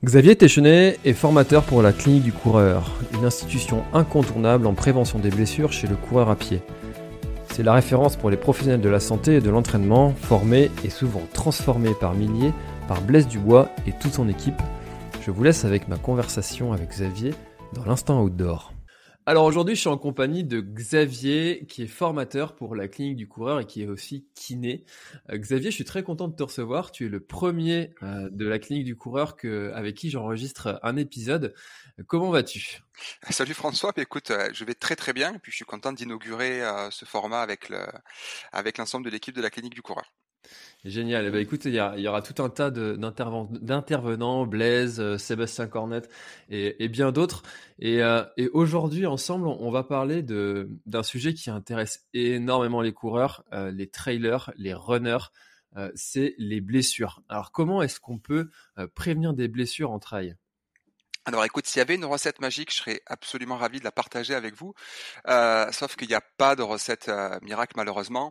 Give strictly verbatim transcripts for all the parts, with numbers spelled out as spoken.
Xavier Téchenet est formateur pour la Clinique du Coureur, une institution incontournable en prévention des blessures chez le coureur à pied. C'est la référence pour les professionnels de la santé et de l'entraînement, formés et souvent transformés par milliers par Blaise Dubois et toute son équipe. Je vous laisse avec ma conversation avec Xavier dans l'instant outdoor. Alors aujourd'hui, je suis en compagnie de Xavier, qui est formateur pour la Clinique du Coureur et qui est aussi kiné. Euh, Xavier, je suis très content de te recevoir. Tu es le premier euh, de la Clinique du Coureur que, avec qui j'enregistre un épisode. Comment vas-tu ? Salut François, bah, écoute, euh, je vais très très bien et puis je suis content d'inaugurer euh, ce format avec le, avec l'ensemble de l'équipe de la Clinique du Coureur. Génial. Eh ben, écoute, il y, a, il y aura tout un tas de, d'interven- d'intervenants, Blaise, euh, Sébastien Cornette et, et bien d'autres. Et, euh, et aujourd'hui, ensemble, on, on va parler de, d'un sujet qui intéresse énormément les coureurs, euh, les trailers, les runners. Euh, c'est les blessures. Alors, comment est-ce qu'on peut euh, prévenir des blessures en trail ? Alors écoute, s'il y avait une recette magique, je serais absolument ravi de la partager avec vous. Euh, sauf qu'il n'y a pas de recette euh, miracle malheureusement.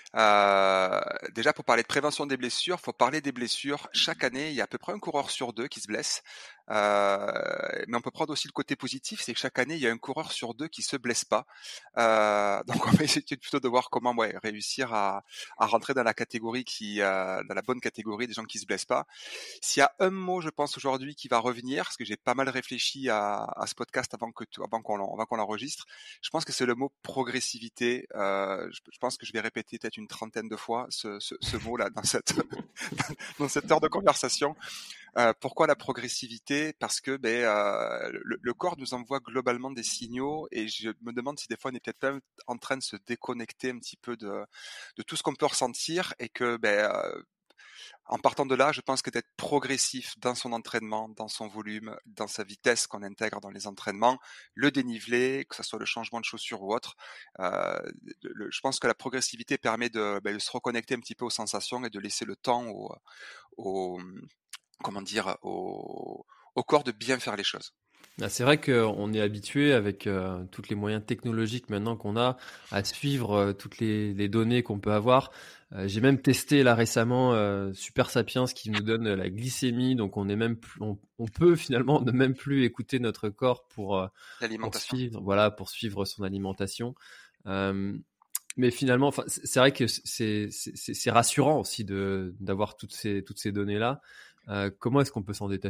Euh, déjà, pour parler de prévention des blessures, faut parler des blessures. Chaque année, il y a à peu près un coureur sur deux qui se blesse. Euh, mais on peut prendre aussi le côté positif, c'est que chaque année, il y a un coureur sur deux qui se blesse pas. Euh, donc, on va essayer plutôt de voir comment ouais, réussir à, à rentrer dans la catégorie qui, euh, dans la bonne catégorie des gens qui se blessent pas. S'il y a un mot, je pense aujourd'hui qui va revenir, parce que j'ai pas mal réfléchi à, à ce podcast avant que avant qu'on avant qu'on l'enregistre, je pense que c'est le mot progressivité. Euh, je, je pense que je vais répéter peut-être une trentaine de fois ce, ce, ce mot-là dans cette dans cette heure de conversation. Euh, pourquoi la progressivité ? Parce que ben, euh, le, le corps nous envoie globalement des signaux et je me demande si des fois on est peut-être même en train de se déconnecter un petit peu de, de tout ce qu'on peut ressentir et que ben, euh, en partant de là, je pense que d'être progressif dans son entraînement, dans son volume, dans sa vitesse qu'on intègre dans les entraînements, le dénivelé, que ce soit le changement de chaussure ou autre, euh, le, je pense que la progressivité permet de, ben, de se reconnecter un petit peu aux sensations et de laisser le temps au, au comment dire, au, au corps de bien faire les choses. Ah, c'est vrai qu'on est habitué avec euh, tous les moyens technologiques maintenant qu'on a à suivre euh, toutes les, les données qu'on peut avoir. Euh, j'ai même testé là récemment euh, Super Sapiens qui nous donne euh, la glycémie, donc on est même plus, on, on peut finalement ne même plus écouter notre corps pour euh, pour L'alimentation. suivre, voilà, pour suivre son alimentation. Euh, mais finalement, enfin, c'est c'est vrai que c'est c'est, c'est c'est rassurant aussi de d'avoir toutes ces toutes ces données là. Euh, comment est-ce qu'on peut s'en détacher ?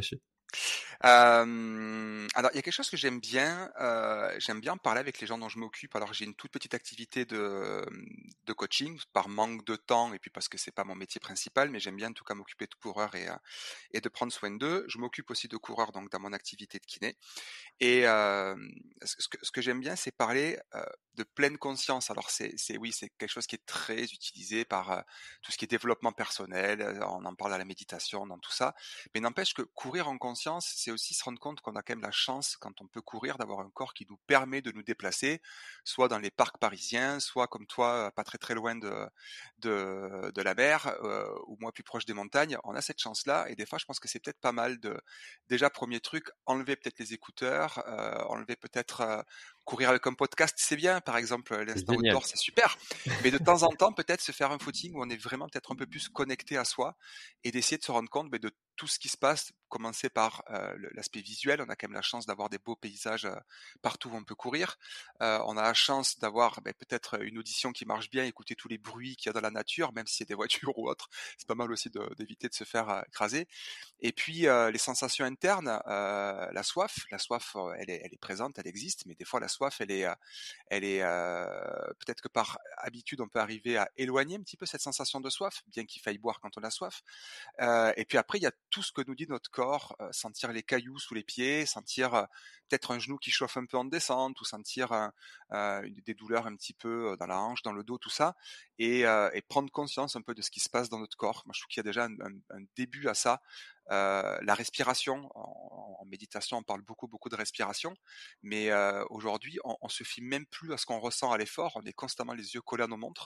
Euh, alors, il y a quelque chose que j'aime bien. Euh, j'aime bien parler avec les gens dont je m'occupe. Alors, j'ai une toute petite activité de, de coaching par manque de temps et puis parce que c'est pas mon métier principal, mais j'aime bien en tout cas m'occuper de coureurs et, euh, et de prendre soin d'eux. Je m'occupe aussi de coureurs donc dans mon activité de kiné. Et euh, ce que, ce que j'aime bien, c'est parler euh, de pleine conscience. Alors, c'est, c'est oui, c'est quelque chose qui est très utilisé par euh, tout ce qui est développement personnel. On en parle à la méditation, dans tout ça. Mais n'empêche que courir en conscience, c'est aussi se rendre compte qu'on a quand même la chance, quand on peut courir, d'avoir un corps qui nous permet de nous déplacer, soit dans les parcs parisiens, soit comme toi, pas très très loin de de, de la mer, euh, ou moi plus proche des montagnes. On a cette chance-là, et des fois, je pense que c'est peut-être pas mal de, déjà, premier truc, enlever peut-être les écouteurs, euh, enlever peut-être euh, courir avec un podcast, c'est bien, par exemple, C'est l'instant génial. outdoor, c'est super. Mais de temps en temps, peut-être se faire un footing où on est vraiment peut-être un peu plus connecté à soi et d'essayer de se rendre compte mais, de tout ce qui se passe, commencer par euh, l'aspect visuel. On a quand même la chance d'avoir des beaux paysages euh, partout où on peut courir. Euh, on a la chance d'avoir ben, peut-être une audition qui marche bien, écouter tous les bruits qu'il y a dans la nature, même si c'est des voitures ou autres. C'est pas mal aussi de, d'éviter de se faire euh, écraser. Et puis euh, les sensations internes, euh, la soif, la soif, euh, elle est, elle est présente, elle existe, mais des fois la soif, elle est, euh, elle est euh, peut-être que par habitude, on peut arriver à éloigner un petit peu cette sensation de soif, bien qu'il faille boire quand on a soif. Euh, et puis après, il y a tout ce que nous dit notre corps, euh, sentir les cailloux sous les pieds, sentir euh, peut-être un genou qui chauffe un peu en descente, ou sentir euh, euh, des douleurs un petit peu dans la hanche, dans le dos, tout ça, et, euh, et prendre conscience un peu de ce qui se passe dans notre corps. Moi, je trouve qu'il y a déjà un, un, un début à ça. Euh, la respiration, en, en méditation, on parle beaucoup, beaucoup de respiration, mais euh, aujourd'hui, on, on se fie même plus à ce qu'on ressent à l'effort. On est constamment les yeux collés à nos montres.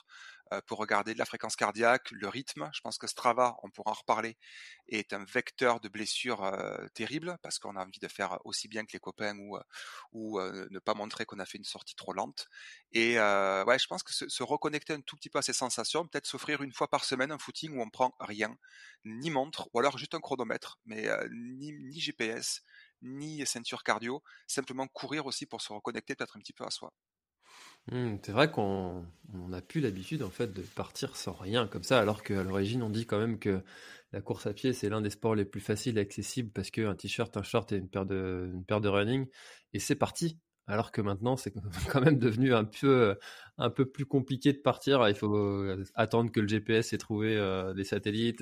euh, pour regarder de la fréquence cardiaque, le rythme. Je pense que Strava, on pourra en reparler, est un vecteur de blessures euh, terrible parce qu'on a envie de faire aussi bien que les copains ou, ou euh, ne pas montrer qu'on a fait une sortie trop lente. Et euh, ouais, je pense que se, se reconnecter un tout petit peu à ces sensations, peut-être s'offrir une fois par semaine un footing où on prend rien, ni montre, ou alors juste un chronomètre, mais euh, ni, ni G P S, ni ceinture cardio, simplement courir aussi pour se reconnecter peut-être un petit peu à soi. Mmh, c'est vrai qu'on on a plus l'habitude en fait de partir sans rien comme ça, alors qu'à l'origine on dit quand même que la course à pied c'est l'un des sports les plus faciles et accessibles parce qu'un t-shirt, un short et une paire de, une paire de running et c'est parti. Alors que maintenant c'est quand même devenu un peu, un peu plus compliqué de partir. Il faut attendre que le G P S ait trouvé euh, des satellites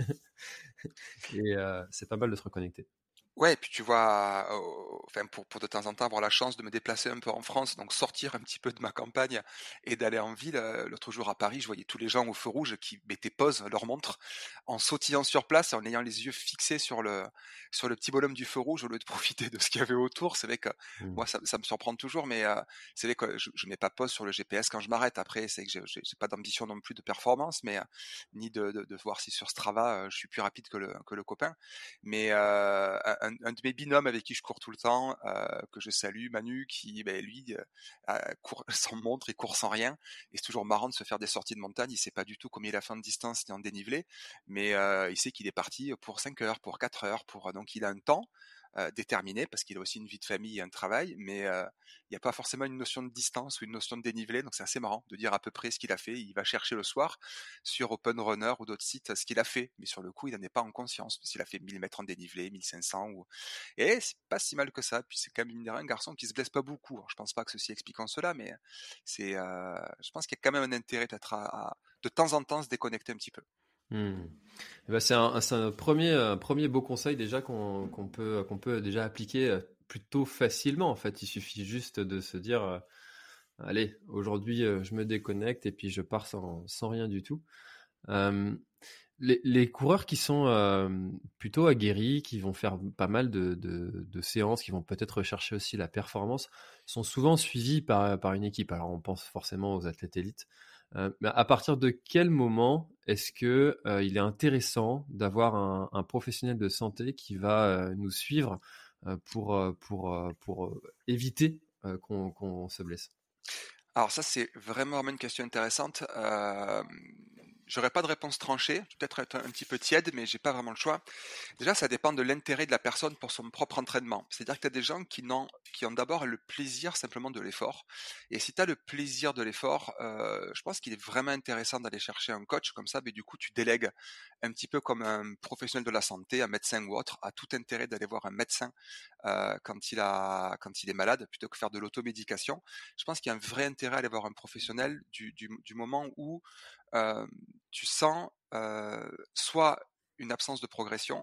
et euh, c'est pas mal de se reconnecter. Ouais, et puis tu vois, euh, enfin pour, pour de temps en temps avoir la chance de me déplacer un peu en France, donc sortir un petit peu de ma campagne et d'aller en ville. euh, L'autre jour à Paris, je voyais tous les gens au feu rouge qui mettaient pause leur montre en sautillant sur place, en ayant les yeux fixés sur le sur le petit bonhomme du feu rouge au lieu de profiter de ce qu'il y avait autour. C'est vrai que Mmh. moi ça, ça me surprend toujours, mais euh, c'est vrai que je, je mets pas pause sur le G P S quand je m'arrête. Après, c'est que j'ai j'ai j'ai pas d'ambition non plus de performance, mais euh, ni de, de, de voir si sur Strava euh, je suis plus rapide que le que le copain. Mais euh, un, un de mes binômes avec qui je cours tout le temps, euh, que je salue, Manu, qui ben, lui euh, court sans montre, il court sans rien. Et c'est toujours marrant de se faire des sorties de montagne. Il sait pas du tout combien il a fait de distance ni en dénivelé, mais euh, il sait qu'il est parti pour cinq heures, pour quatre heures, pour donc il a un temps euh, déterminé parce qu'il a aussi une vie de famille et un travail, mais euh, il n'y a pas forcément une notion de distance ou une notion de dénivelé, donc c'est assez marrant de dire à peu près ce qu'il a fait. Il va chercher le soir sur Open Runner ou d'autres sites ce qu'il a fait, mais sur le coup il n'en est pas en conscience, s'il a fait mille mètres en dénivelé, mille cinq cents, ou... et c'est pas si mal que ça, puis c'est quand même un garçon qui se blesse pas beaucoup. Alors, je pense pas que ceci explique en cela, mais c'est, euh, je pense qu'il y a quand même un intérêt d'être à, à, de temps en temps se déconnecter un petit peu. Mmh. Eh ben, c'est un, c'est un premier, un premier beau conseil déjà qu'on qu'on peut, qu'on peut déjà appliquer plutôt facilement. En fait, il suffit juste de se dire, euh, allez, aujourd'hui euh, je me déconnecte et puis je pars sans, sans rien du tout. Euh, les, les coureurs qui sont euh, plutôt aguerris, qui vont faire pas mal de, de, de séances, qui vont peut-être rechercher aussi la performance, sont souvent suivis par, par une équipe. Alors on pense forcément aux athlètes élites. Euh, mais à partir de quel moment est-ce que euh, il est intéressant d'avoir un, un professionnel de santé qui va euh, nous suivre euh, pour, euh, pour, euh, pour euh, éviter euh, qu'on, qu'on se blesse? Alors ça, c'est vraiment une question intéressante. Euh, j'aurais pas de réponse tranchée, peut-être être un petit peu tiède, mais j'ai pas vraiment le choix. Déjà, ça dépend de l'intérêt de la personne pour son propre entraînement. C'est-à-dire que tu as des gens qui n'ont, qui ont d'abord le plaisir simplement de l'effort. Et si tu as le plaisir de l'effort, euh, je pense qu'il est vraiment intéressant d'aller chercher un coach comme ça, mais du coup, tu délègues un petit peu comme un professionnel de la santé, un médecin ou autre, a tout intérêt d'aller voir un médecin euh, quand il a, quand il est malade, plutôt que faire de l'automédication. Je pense qu'il y a un vrai intérêt à aller voir un professionnel du, du, du moment où euh, tu sens euh, soit une absence de progression,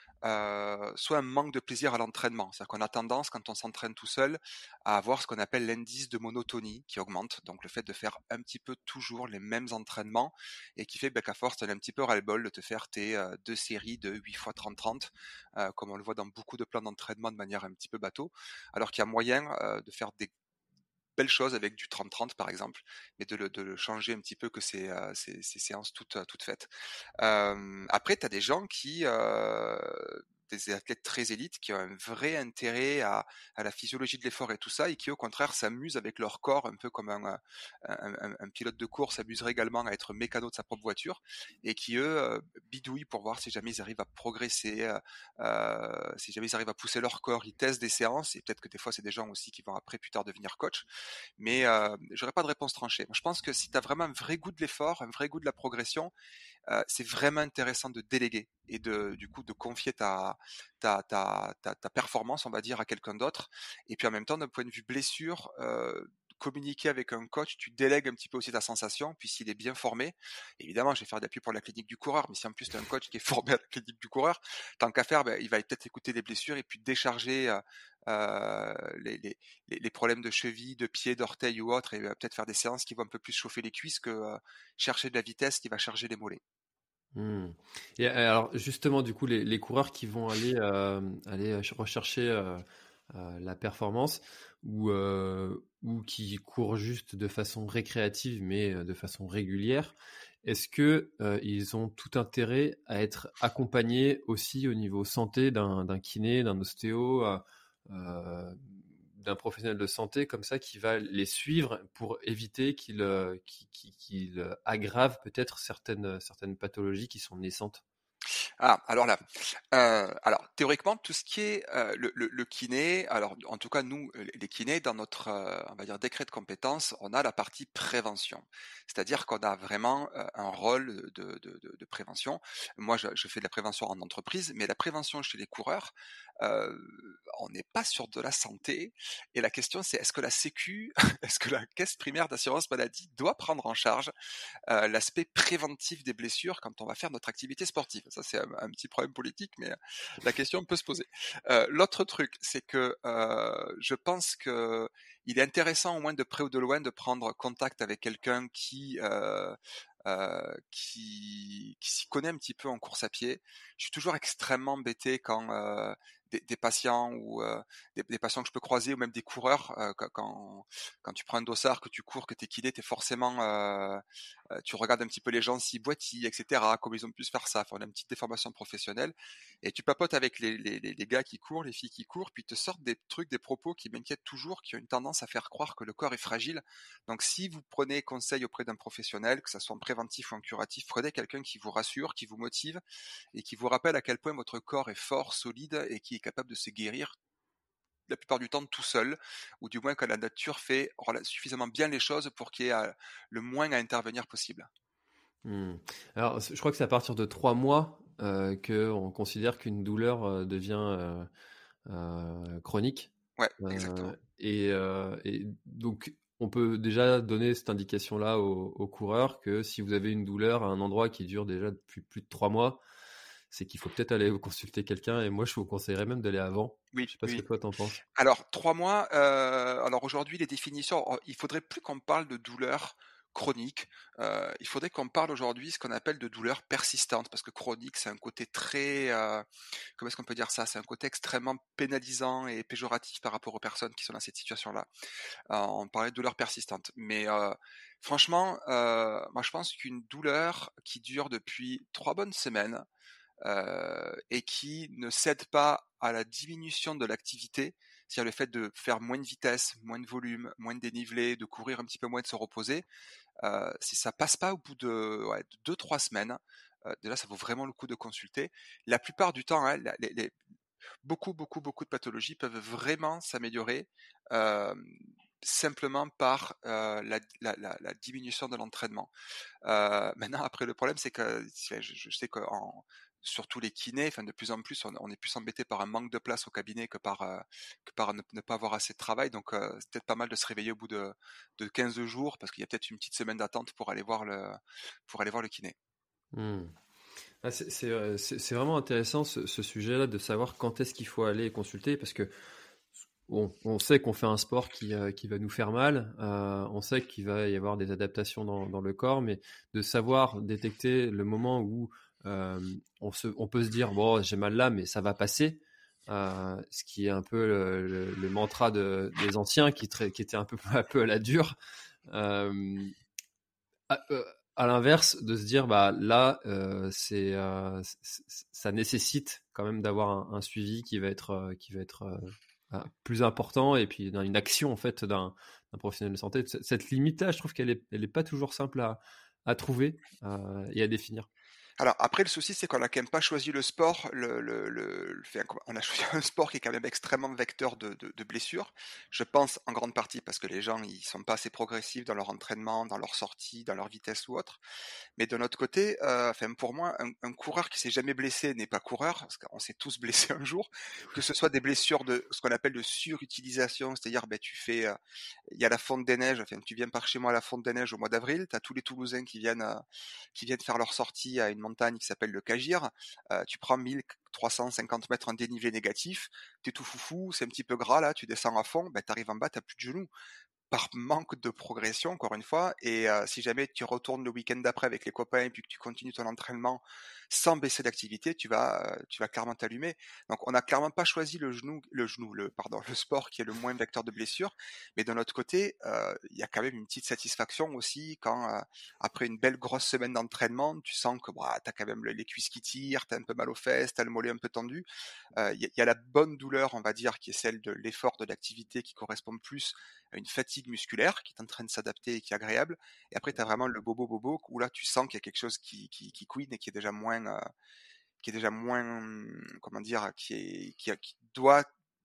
euh, soit un manque de plaisir à l'entraînement. C'est-à-dire qu'on a tendance, quand on s'entraîne tout seul, à avoir ce qu'on appelle l'indice de monotonie qui augmente. Donc le fait de faire un petit peu toujours les mêmes entraînements et qui fait ben, qu'à force, tu as un petit peu ras-le-bol de te faire tes euh, deux séries de huit fois trente trente, euh, comme on le voit dans beaucoup de plans d'entraînement de manière un petit peu bateau, alors qu'il y a moyen euh, de faire des belle chose avec du trente trente par exemple, mais de le, de le changer un petit peu que ces, euh, ces, ces séances toutes, toutes faites. Euh, après, tu as des gens qui, euh, des athlètes très élites, qui ont un vrai intérêt à, à la physiologie de l'effort et tout ça, et qui au contraire s'amusent avec leur corps, un peu comme un, un, un, un pilote de course s'amuserait également à être mécano de sa propre voiture, et qui eux euh, bidouillent pour voir si jamais ils arrivent à progresser, euh, si jamais ils arrivent à pousser leur corps, ils testent des séances, et peut-être que des fois c'est des gens aussi qui vont après plus tard devenir coach, mais euh, j'aurais pas de réponse tranchée. Je pense que si tu as vraiment un vrai goût de l'effort, un vrai goût de la progression, euh, c'est vraiment intéressant de déléguer et de du coup de confier ta ta ta ta, ta performance, on va dire, à quelqu'un d'autre. Et puis en même temps, d'un point de vue blessure, euh, communiquer avec un coach, tu délègues un petit peu aussi ta sensation, puis s'il est bien formé, évidemment, je vais faire d'appui pour la clinique du coureur, mais si en plus tu as un coach qui est formé à la clinique du coureur, tant qu'à faire, ben, il va peut-être écouter les blessures et puis décharger euh, euh, les, les, les problèmes de cheville, de pied, d'orteil ou autre, et euh, peut-être faire des séances qui vont un peu plus chauffer les cuisses que euh, chercher de la vitesse qui va charger les mollets. Mmh. Et alors justement, du coup, les, les coureurs qui vont aller, euh, aller rechercher euh, euh, la performance ou, euh, ou qui courent juste de façon récréative, mais euh, de façon régulière, est-ce que euh, ils ont tout intérêt à être accompagnés aussi au niveau santé d'un, d'un kiné, d'un ostéo, euh, euh, d'un professionnel de santé comme ça qui va les suivre pour éviter qu'ils, euh, qu'ils, qu'ils- qu'ils aggravent peut-être certaines, certaines pathologies qui sont naissantes? Ah, alors là, euh, alors théoriquement, tout ce qui est euh, le, le, le kiné, alors en tout cas nous, euh, les kinés, dans notre, euh, on va dire décret de compétence, on a la partie prévention, c'est-à-dire qu'on a vraiment euh, un rôle de, de, de, de prévention. Moi, je, je fais de la prévention en entreprise, mais la prévention chez les coureurs, euh, on n'est pas sur de la santé. Et la question, c'est est-ce que la Sécu, est-ce que la caisse primaire d'assurance maladie doit prendre en charge euh, l'aspect préventif des blessures quand on va faire notre activité sportive. Ça, c'est un, un petit problème politique, mais la question peut se poser. Euh, l'autre truc, c'est que euh, je pense que il est intéressant au moins de près ou de loin de prendre contact avec quelqu'un qui euh, euh, qui, qui s'y connaît un petit peu en course à pied. Je suis toujours extrêmement embêté quand euh, des, des patients ou euh, des, des patients que je peux croiser ou même des coureurs euh, quand quand tu prends un dossard, que tu cours, que t'es kiné, t'es forcément euh, euh, tu regardes un petit peu les gens s'ils boitillent, et cetera. Comment ils ont pu se faire ça. Enfin, on a une petite déformation professionnelle et tu papotes avec les, les, les, les gars qui courent, les filles qui courent, puis ils te sortent des trucs, des propos qui m'inquiètent toujours, qui ont une tendance à faire croire que le corps est fragile. Donc si vous prenez conseil auprès d'un professionnel, que ça soit en préventif ou en curatif, prenez quelqu'un qui vous rassure, qui vous motive et qui vous rappelle à quel point votre corps est fort, solide et qui est capable de se guérir la plupart du temps tout seul, ou du moins que la nature fait suffisamment bien les choses pour qu'il y ait euh, le moins à intervenir possible. Hmm. Alors, je crois que c'est à partir de trois mois euh, qu'on considère qu'une douleur euh, devient euh, euh, chronique. Ouais, Euh, exactement. et, euh, et donc, on peut déjà donner cette indication-là aux, aux coureurs que si vous avez une douleur à un endroit qui dure déjà depuis plus de trois mois, c'est qu'il faut peut-être aller vous consulter quelqu'un. Et moi, je vous conseillerais même d'aller avant. Oui, Je sais pas ce que oui. toi t'en penses. Alors, trois mois, euh, alors aujourd'hui, les définitions, oh, il faudrait plus qu'on parle de douleur chronique, euh, il faudrait qu'on parle aujourd'hui ce qu'on appelle de douleur persistante, parce que chronique, c'est un côté très, euh, comment est-ce qu'on peut dire ça, c'est un côté extrêmement pénalisant et péjoratif par rapport aux personnes qui sont dans cette situation-là. Euh, on parlait de douleur persistante, mais euh, franchement, euh, moi je pense qu'une douleur qui dure depuis trois bonnes semaines, euh, et qui ne cède pas à la diminution de l'activité, c'est-à-dire le fait de faire moins de vitesse, moins de volume, moins de dénivelé, de courir un petit peu moins, de se reposer, euh, si ça passe pas au bout de, ouais, de deux trois semaines, euh, déjà ça vaut vraiment le coup de consulter. La plupart du temps, hein, les, les, beaucoup beaucoup beaucoup de pathologies peuvent vraiment s'améliorer euh, simplement par euh, la, la, la, la diminution de l'entraînement. Euh, maintenant, après, le problème, c'est que je, je sais que en, surtout les kinés, enfin de plus en plus, on, on est plus embêté par un manque de place au cabinet que par euh, que par ne, ne pas avoir assez de travail. Donc, euh, c'est peut-être pas mal de se réveiller au bout de, de quinze jours, parce qu'il y a peut-être une petite semaine d'attente pour aller voir le pour aller voir le kiné. Hmm. Ah, c'est, c'est, euh, c'est- c'est vraiment intéressant ce, ce sujet-là de savoir quand est-ce qu'il faut aller consulter parce que bon, on sait qu'on fait un sport qui, euh, qui va nous faire mal, euh, on sait qu'il va y avoir des adaptations dans, dans le corps, mais de savoir détecter le moment où euh, on, se, on peut se dire bon, j'ai mal là, mais ça va passer, euh, ce qui est un peu le, le, le mantra de, des anciens qui, tra- qui était un peu, un peu à la dure. Euh, à, euh, à l'inverse, de se dire bah là, euh, c'est, euh, c'est- c'est- ça nécessite quand même d'avoir un, un suivi qui va être, euh, qui va être euh, euh, plus important et puis dans une action en fait d'un, d'un professionnel de santé. C- Cette limite-là, je trouve qu'elle est, elle est pas toujours simple à, à trouver euh, et à définir. Alors après, le souci, c'est qu'on a quand même pas choisi le sport. Le, le, le, le fait- on a choisi un sport qui est quand même extrêmement vecteur de, de, de blessures. Je pense en grande partie parce que les gens ils sont pas assez progressifs dans leur entraînement, dans leur sortie, dans leur vitesse ou autre. Mais de notre côté, euh, enfin pour moi, un, un coureur qui s'est jamais blessé n'est pas coureur, parce qu'on s'est tous blessés un jour, que ce soit des blessures de ce qu'on appelle de surutilisation, c'est-à-dire ben tu fais, euh, il y a la fonte des neiges, enfin tu viens par chez moi à la fonte des neiges au mois d'avril, tu as tous les Toulousains qui viennent euh, qui viennent faire leur sortie à une montagne qui s'appelle le Cagir, euh, tu prends mille trois cent cinquante mètres en dénivelé négatif, t'es tout foufou, c'est un petit peu gras là, tu descends à fond, ben t'arrives en bas, t'as plus de genoux. par manque de progression, encore une fois. Et euh, si jamais tu retournes le week-end d'après avec les copains et puis que tu continues ton entraînement sans baisser d'activité, tu vas, euh, tu vas clairement t'allumer. Donc, on n'a clairement pas choisi le genou, le genou, le pardon, le sport qui est le moins vecteur de blessure. Mais de l'autre côté, euh, il y a quand même une petite satisfaction aussi quand euh, après une belle grosse semaine d'entraînement, tu sens que bah, t'as quand même les cuisses qui tirent, t'as un peu mal aux fesses, t'as le mollet un peu tendu. Il euh, y, y a la bonne douleur, on va dire, qui est celle de l'effort de l'activité qui correspond plus à une fatigue musculaire qui est en train de s'adapter et qui est agréable. Et après, tu as vraiment le bobo bobo où là, tu sens qu'il y a quelque chose qui, qui, qui couine et qui est déjà moins, euh, qui est déjà moins, comment dire, qui est, qui, qui doit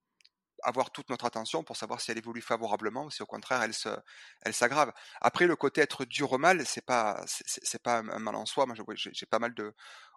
avoir toute notre attention pour savoir si elle évolue favorablement ou si au contraire elle se, elle s'aggrave. Après, le côté être dur au mal, c'est pas, c'est, c'est pas un mal en soi. Moi, j'ai, j'ai pas mal de,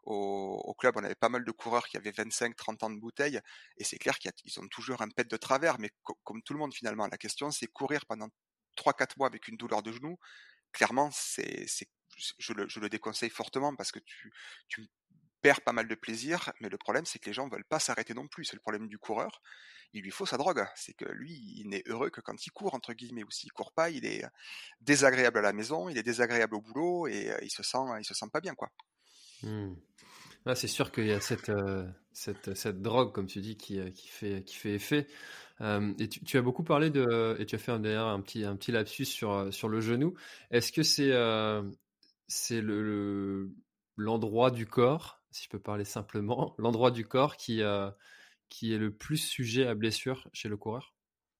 au, au club, on avait pas mal de coureurs qui avaient vingt-cinq, trente ans de bouteille, et c'est clair qu'ils ont toujours un pet de travers, mais co- comme tout le monde finalement. La question, c'est courir pendant trois quatre mois avec une douleur de genou. Clairement, c'est, c'est, je le, je le déconseille fortement parce que tu, tu perds pas mal de plaisir, mais le problème, c'est que les gens veulent pas s'arrêter non plus. C'est le problème du coureur. Il lui faut sa drogue. C'est que lui, il n'est heureux que quand il court, entre guillemets, ou s'il court pas, il est désagréable à la maison, il est désagréable au boulot, et il se sent, il se sent pas bien, quoi. Mmh. Ah, c'est sûr qu'il y a cette, euh, cette, cette drogue, comme tu dis, qui, euh, qui, fait, qui fait effet. Euh, et tu, tu as beaucoup parlé de, et tu as fait un, d'ailleurs un petit, un petit lapsus sur, euh, sur le genou. Est-ce que c'est, euh, c'est le, le- l'endroit du corps, si je peux parler simplement, l'endroit du corps qui, euh, qui est le plus sujet à blessure chez le coureur?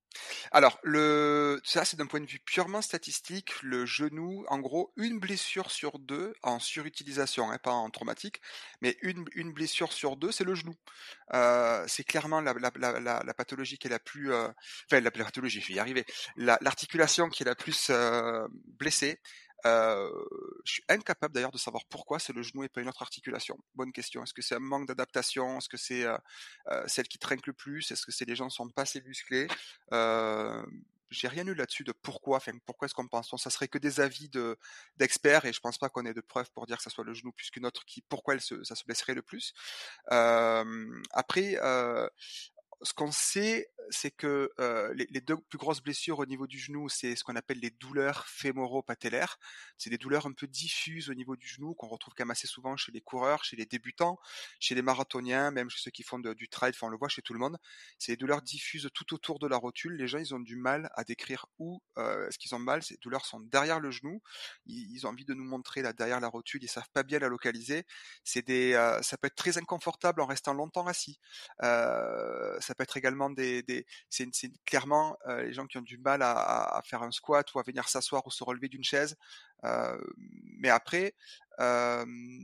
Alors, le, ça, c'est d'un point de vue purement statistique, le genou, en gros, une blessure sur deux en surutilisation, hein, pas en traumatique, mais une, une blessure sur deux, c'est le genou. Euh, c'est clairement la, la, la, la, la pathologie qui est la plus, euh, enfin, la, la pathologie, je vais y arriver, la, l'articulation qui est la plus euh, blessée. Euh, je suis incapable d'ailleurs de savoir pourquoi c'est le genou et pas une autre articulation. Bonne question. Est-ce que c'est un manque d'adaptation? Est-ce que c'est euh, euh, celle qui trinque le plus? Est-ce que c'est les gens sont pas assez musclés? Euh, j'ai rien lu là-dessus de pourquoi, enfin pourquoi est-ce qu'on pense. Ça serait que des avis de d'experts et je pense pas qu'on ait de preuves pour dire que ça soit le genou plus qu'une autre qui pourquoi elle se, ça se blesserait le plus. Euh, après, euh, ce qu'on sait, c'est que euh, les, les deux plus grosses blessures au niveau du genou, c'est ce qu'on appelle les douleurs fémoro-patellaires. C'est des douleurs un peu diffuses au niveau du genou qu'on retrouve quand même assez souvent chez les coureurs, chez les débutants, chez les marathoniens, même chez ceux qui font de, du trail. Enfin, on le voit chez tout le monde. C'est des douleurs diffuses tout autour de la rotule. Les gens, ils ont du mal à décrire où euh, est-ce qu'ils ont mal. Ces douleurs sont derrière le genou. Ils, ils ont envie de nous montrer là derrière la rotule. Ils savent pas bien la localiser. C'est des, euh, ça peut être très inconfortable en restant longtemps assis. Euh, ça peut être également des, des c'est, c'est clairement euh, les gens qui ont du mal à, à faire un squat ou à venir s'asseoir ou se relever d'une chaise. Euh, mais après, euh,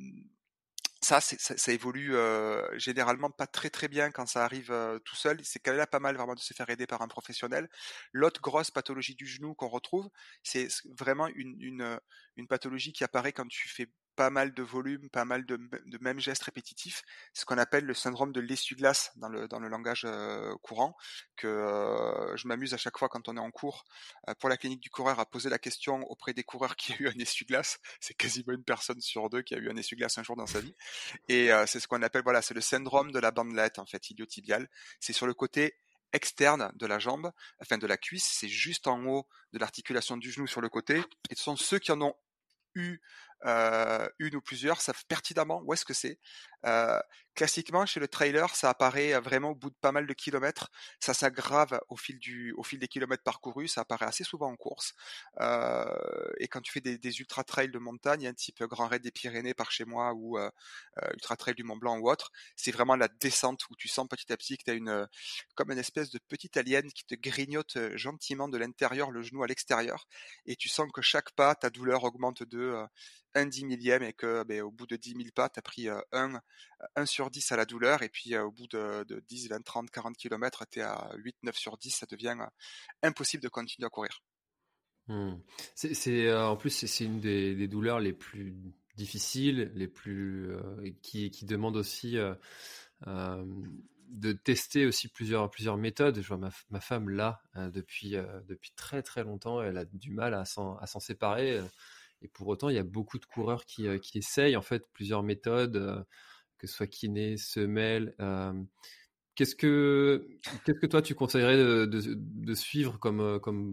ça, c'est, ça, ça évolue euh, généralement pas très très bien quand ça arrive euh, tout seul. C'est quand même là pas mal vraiment de se faire aider par un professionnel. L'autre grosse pathologie du genou qu'on retrouve, c'est vraiment une, une, une pathologie qui apparaît quand tu fais pas mal de volume, pas mal de, de mêmes gestes répétitifs, ce qu'on appelle le syndrome de l'essuie-glace dans le, dans le langage euh, courant, que euh, je m'amuse à chaque fois quand on est en cours euh, pour la clinique du coureur à poser la question auprès des coureurs qui a eu un essuie-glace. C'est quasiment une personne sur deux qui a eu un essuie-glace un jour dans sa vie. Et euh, c'est ce qu'on appelle, voilà, c'est le syndrome de la bandelette, en fait, iliotibiale. C'est sur le côté externe de la jambe, enfin de la cuisse, c'est juste en haut de l'articulation du genou sur le côté. Et ce sont ceux qui en ont eu euh, une ou plusieurs savent pertinemment où est-ce que c'est. Euh, classiquement, chez le trailer, ça apparaît vraiment au bout de pas mal de kilomètres. Ça s'aggrave au fil du, au fil des kilomètres parcourus. Ça apparaît assez souvent en course. Euh, et quand tu fais des, des ultra trails de montagne, un type Grand Raid des Pyrénées par chez moi ou euh, ultra trail du Mont Blanc ou autre, c'est vraiment la descente où tu sens petit à petit que tu as une, comme une espèce de petite alien qui te grignote gentiment de l'intérieur, le genou à l'extérieur, et tu sens que chaque pas, ta douleur augmente de euh, un dix millième et que ben, au bout de dix mille pas, tu as pris euh, un, un sur dix à la douleur, et puis euh, au bout de, de dix, vingt, trente, quarante kilomètres, tu es à huit, neuf sur dix, ça devient euh, impossible de continuer à courir. Mmh. C'est, c'est euh, en plus c'est, c'est une des, des douleurs les plus difficiles, les plus euh, qui qui demande aussi euh, euh, de tester aussi plusieurs plusieurs méthodes. Je vois ma, ma femme là euh, depuis euh, depuis très très longtemps, elle a du mal à s'en à s'en séparer. euh, Et pour autant, il y a beaucoup de coureurs qui euh, qui essayent en fait plusieurs méthodes, euh, que ce soit kiné, semelle. Euh, qu'est-ce que qu'est-ce que toi tu conseillerais de, de, de suivre comme euh, comme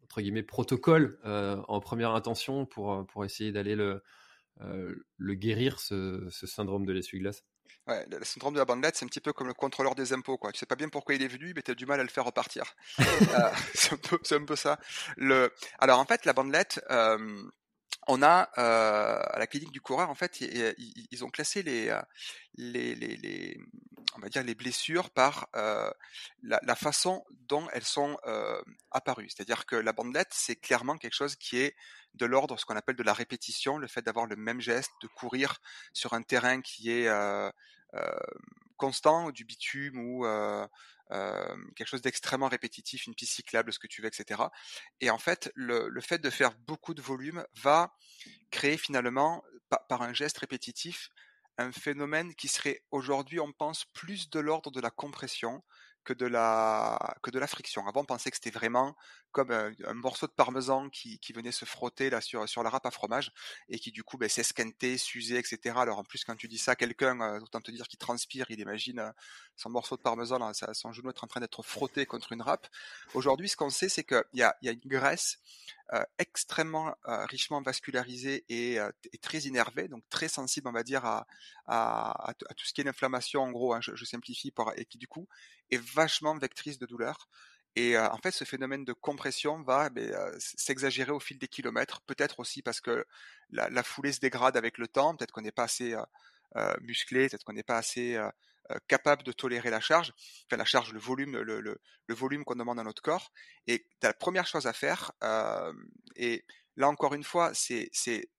entre guillemets protocole euh, en première intention pour pour essayer d'aller le euh, le guérir ce, ce syndrome de l'essuie-glace? Ouais, le le syndrome de la bandelette, c'est un petit peu comme le contrôleur des impôts, quoi. Tu sais pas bien pourquoi il est venu, mais tu as du mal à le faire repartir. Heu, c'est un peu c'est un peu ça. Le alors en fait, la bandelette, hem, on a, heu, à la clinique du coureur, en fait, i i i ils ont classé les, heu, les les les, mmh, on va dire les blessures par, heu, la la façon dont elles sont, heu, apparues. C'est-à-dire que la bandelette, c'est clairement quelque chose qui est de l'ordre, ce qu'on appelle de la répétition, le fait d'avoir le même geste, de courir sur un terrain qui est, heu, heu, constant, du bitume ou, heu, hem, quelque chose d'extrêmement répétitif, une piste cyclable, ce que tu veux et cetera. Et en fait, le le fait de faire beaucoup de volume va créer finalement, pa par un geste répétitif, un phénomène qui serait aujourd'hui, on pense, plus de l'ordre de la compression que de la que de la friction. Avant, on pensait que c'était vraiment comme, heu, un morceau de parmesan qui qui venait se frotter là sur sur la râpe à fromage et qui du coup, beh, s'esquintait, s'usait et cetera. Alors en plus, quand tu dis ça à quelqu'un, heu, autant te dire qu'il transpire, il imagine, heu, son morceau de parmesan là, sa son genou être en train d'être frotté contre une râpe. Aujourd'hui, ce qu'on sait, c'est qu'il y a il y a une graisse euh, extrêmement euh, richement vascularisé et, euh, et très innervé, donc très sensible, on va dire, à, à, à, t- à tout ce qui est l'inflammation, en gros, hein, je, je simplifie, pour, et qui du coup est vachement vectrice de douleur. Et euh, en fait, ce phénomène de compression va ben, euh, s'exagérer au fil des kilomètres, peut-être aussi parce que la, la foulée se dégrade avec le temps, peut-être qu'on n'est pas assez euh, euh, musclé, peut-être qu'on n'est pas assez euh, euh, capable de tolérer la charge, enfin la charge, le volume, le, le, le volume qu'on demande à notre corps. Et la première chose à faire, euh, et là encore une fois, c'est, c'est,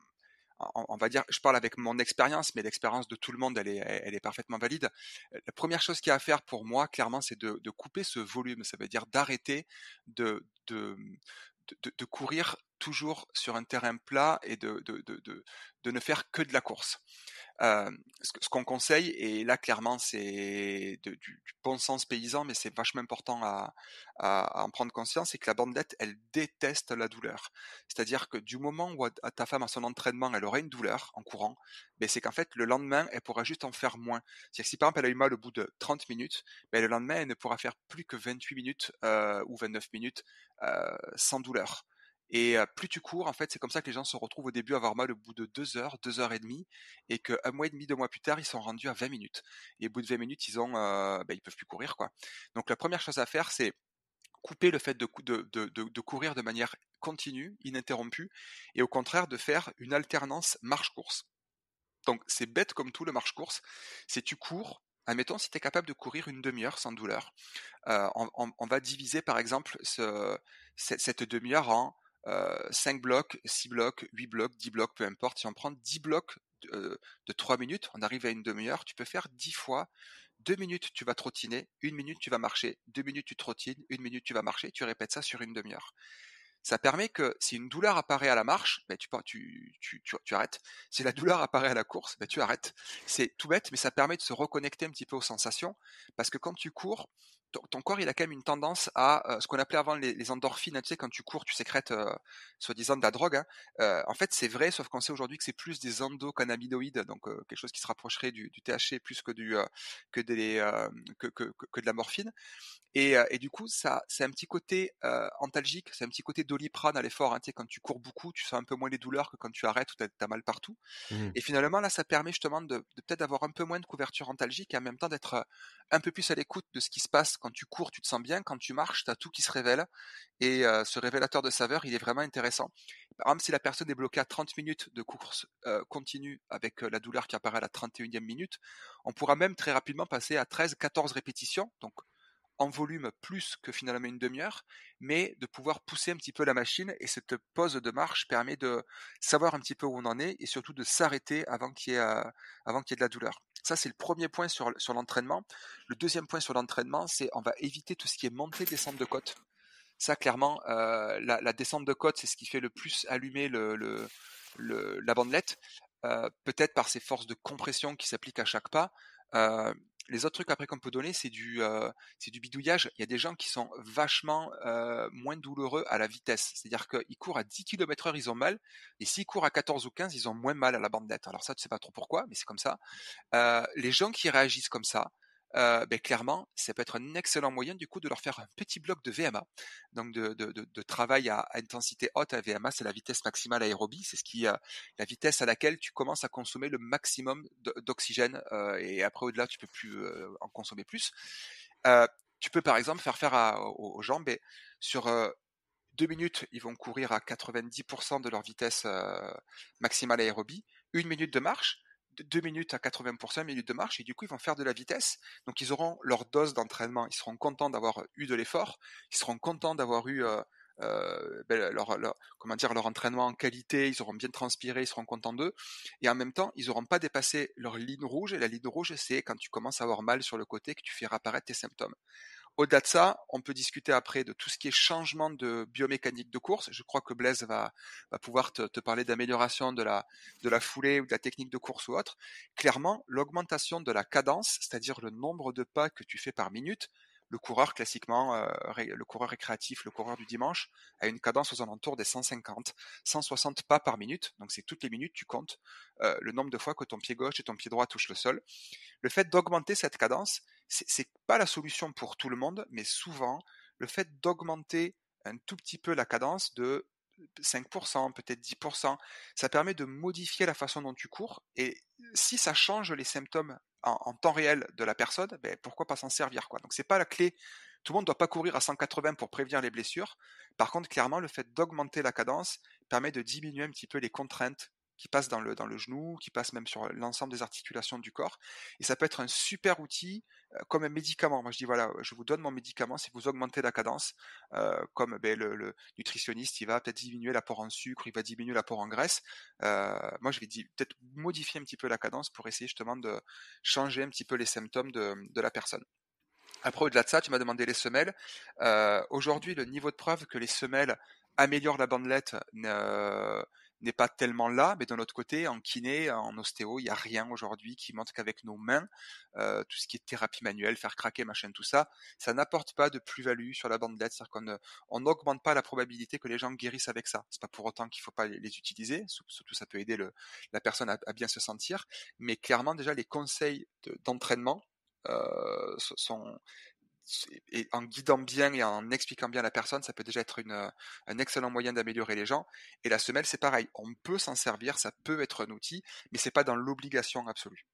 on, on va dire, je parle avec mon expérience, mais l'expérience de tout le monde, elle est, elle est parfaitement valide. La première chose qu'il y a à faire pour moi, clairement, c'est de, de couper ce volume. Ça veut dire d'arrêter de, de, de, de courir toujours sur un terrain plat et de, de, de, de, de ne faire que de la course. Euh, ce, ce qu'on conseille, et là clairement c'est de- du, du bon sens paysan, mais c'est vachement important à, à, à en prendre conscience, c'est que la bandelette, elle déteste la douleur. C'est-à-dire que du moment où à- ta femme à son entraînement, elle aura une douleur en courant, ben c'est qu'en fait le lendemain, elle pourra juste en faire moins. C'est-à-dire que si par exemple elle a eu mal au bout de trente minutes, ben le lendemain, elle ne pourra faire plus que vingt-huit minutes euh, ou vingt-neuf minutes euh, sans douleur. Et euh, plus tu cours, en fait, c'est comme ça que les gens se retrouvent au début à avoir mal au bout de deux heures, deux heures et demie, et qu'un mois et demi, deux mois plus tard, ils sont rendus à vingt minutes. Et au bout de vingt minutes, ils ont, euh, ben, ils peuvent plus courir, quoi. Donc la première chose à faire, c'est couper le fait de, de, de, de, de courir de manière continue, ininterrompue, et au contraire de faire une alternance marche-course. Donc c'est bête comme tout le marche-course, c'est tu cours, admettons si tu es capable de courir une demi-heure sans douleur, euh, on, on, on va diviser par exemple ce, cette, cette demi-heure en euh, cinq blocs, six blocs, huit blocs, dix blocs, peu importe. Si on prend dix blocs de, de trois minutes, on arrive à une demi-heure, tu peux faire dix fois. deux minutes tu vas trottiner, une minute tu vas marcher, deux minutes tu trottines, une minute tu vas marcher, tu répètes ça sur une demi-heure. Ça permet que si une douleur apparaît à la marche, ben tu, tu, tu, tu, tu arrêtes. Si la douleur apparaît à la course, ben tu arrêtes. C'est tout bête, mais ça permet de se reconnecter un petit peu aux sensations, parce que quand tu cours, ton, ton corps il a quand même une tendance à euh, ce qu'on appelait avant les, les endorphines. Tu sais, quand tu cours, tu sécrètes euh, soi-disant de la drogue. Hein. Euh, en fait, c'est vrai, sauf qu'on sait aujourd'hui que c'est plus des endocannabinoïdes, donc euh, quelque chose qui se rapprocherait du, du T H C plus que du euh, que des euh, que, que, que de la morphine. Et, euh, et du coup, ça, c'est un petit côté euh, antalgique, c'est un petit côté doliprane à l'effort. Hein, tu sais, quand tu cours beaucoup, tu sens un peu moins les douleurs que quand tu arrêtes ou t'as, t'as mal partout. Mmh. Et finalement, là, ça permet justement de, de peut-être d'avoir un peu moins de couverture antalgique et en même temps d'être euh, un peu plus à l'écoute de ce qui se passe. Quand tu cours, tu te sens bien. Quand tu marches, t'as tout qui se révèle. Et euh, ce révélateur de saveur, il est vraiment intéressant. Par exemple, si la personne est bloquée à trente minutes de course euh, continue avec euh, la douleur qui apparaît à la trente et unième minute, on pourra même très rapidement passer à treize, quatorze répétitions. Donc, en volume plus que finalement une demi-heure, mais de pouvoir pousser un petit peu la machine, et cette pause de marche permet de savoir un petit peu où on en est et surtout de s'arrêter avant qu'il y ait, euh, avant qu'il y ait de la douleur. Ça, c'est le premier point sur, sur l'entraînement. Le deuxième point sur l'entraînement, c'est on va éviter tout ce qui est montée, descente de côte. Ça, clairement, euh, la, la descente de côte, c'est ce qui fait le plus allumer le, le, le, la bandelette, euh, peut-être par ces forces de compression qui s'appliquent à chaque pas. Euh, les autres trucs après qu'on peut donner, c'est du, euh, c'est du bidouillage. Il y a des gens qui sont vachement euh, moins douloureux à la vitesse. C'est-à-dire qu'ils courent à dix kilomètres heure, ils ont mal. Et s'ils courent à quatorze ou quinze, ils ont moins mal à la bandelette. Alors ça, tu sais pas trop pourquoi, mais c'est comme ça. Euh, les gens qui réagissent comme ça, euh, ben, clairement, ça peut être un excellent moyen du coup de leur faire un petit bloc de V M A, donc de, de, de, de travail à, à intensité haute. À V M A, c'est la vitesse maximale aérobie, c'est ce qui, euh, la vitesse à laquelle tu commences à consommer le maximum d'oxygène, euh, et après au-delà, tu peux plus euh, en consommer plus. Euh, tu peux par exemple faire faire à, aux, aux gens, ben, sur euh, deux minutes, ils vont courir à quatre-vingt-dix pour cent de leur vitesse euh, maximale aérobie. Une minute de marche, deux minutes à quatre-vingts pour cent, une minute de marche, et du coup, ils vont faire de la vitesse. Donc, ils auront leur dose d'entraînement. Ils seront contents d'avoir eu de l'effort. Ils seront contents d'avoir eu euh, euh, ben, leur, leur, comment dire, leur entraînement en qualité. Ils auront bien transpiré. Ils seront contents d'eux. Et en même temps, ils n'auront pas dépassé leur ligne rouge. Et la ligne rouge, c'est quand tu commences à avoir mal sur le côté, que tu fais réapparaître tes symptômes. Au-delà de ça, on peut discuter après de tout ce qui est changement de biomécanique de course. Je crois que Blaise va, va pouvoir te, te parler d'amélioration de la, de la foulée ou de la technique de course ou autre. Clairement, l'augmentation de la cadence, c'est-à-dire le nombre de pas que tu fais par minute, le coureur classiquement, euh, le coureur récréatif, le coureur du dimanche, a une cadence aux alentours des cent cinquante, cent soixante pas par minute. Donc c'est toutes les minutes, tu comptes euh, le nombre de fois que ton pied gauche et ton pied droit touchent le sol. Le fait d'augmenter cette cadence, c'est, c'est pas la solution pour tout le monde, mais souvent, le fait d'augmenter un tout petit peu la cadence de cinq pour cent, peut-être dix pour cent, ça permet de modifier la façon dont tu cours. Et si ça change les symptômes en, en temps réel de la personne, ben pourquoi pas s'en servir, quoi. Donc c'est pas la clé. Tout le monde ne doit pas courir à cent quatre-vingts pour prévenir les blessures. Par contre, clairement, le fait d'augmenter la cadence permet de diminuer un petit peu les contraintes qui passent dans le, dans le genou, qui passent même sur l'ensemble des articulations du corps. Et ça peut être un super outil, euh, comme un médicament. Moi, je dis, voilà, je vous donne mon médicament si vous augmentez la cadence, euh, comme ben, le, le nutritionniste, il va peut-être diminuer l'apport en sucre, il va diminuer l'apport en graisse. Euh, moi, je vais di- peut-être modifier un petit peu la cadence pour essayer justement de changer un petit peu les symptômes de, de la personne. Après, au-delà de ça, tu m'as demandé les semelles. Euh, aujourd'hui, le niveau de preuve que les semelles améliorent la bandelette euh, n'est pas tellement là, mais d'un autre côté, en kiné, en ostéo, il n'y a rien aujourd'hui qui montre qu'avec nos mains, euh, tout ce qui est thérapie manuelle, faire craquer, machin, tout ça, ça n'apporte pas de plus-value sur la bandelette. C'est-à-dire qu'on ne, on n'augmente pas la probabilité que les gens guérissent avec ça. C'est pas pour autant qu'il faut pas les, les utiliser, surtout ça peut aider le, la personne à, à bien se sentir, mais clairement déjà les conseils de, d'entraînement euh, sont et en guidant bien et en expliquant bien la personne, ça peut déjà être une, un excellent moyen d'améliorer les gens. Et la semelle, c'est pareil. On peut s'en servir, ça peut être un outil, mais c'est pas dans l'obligation absolue.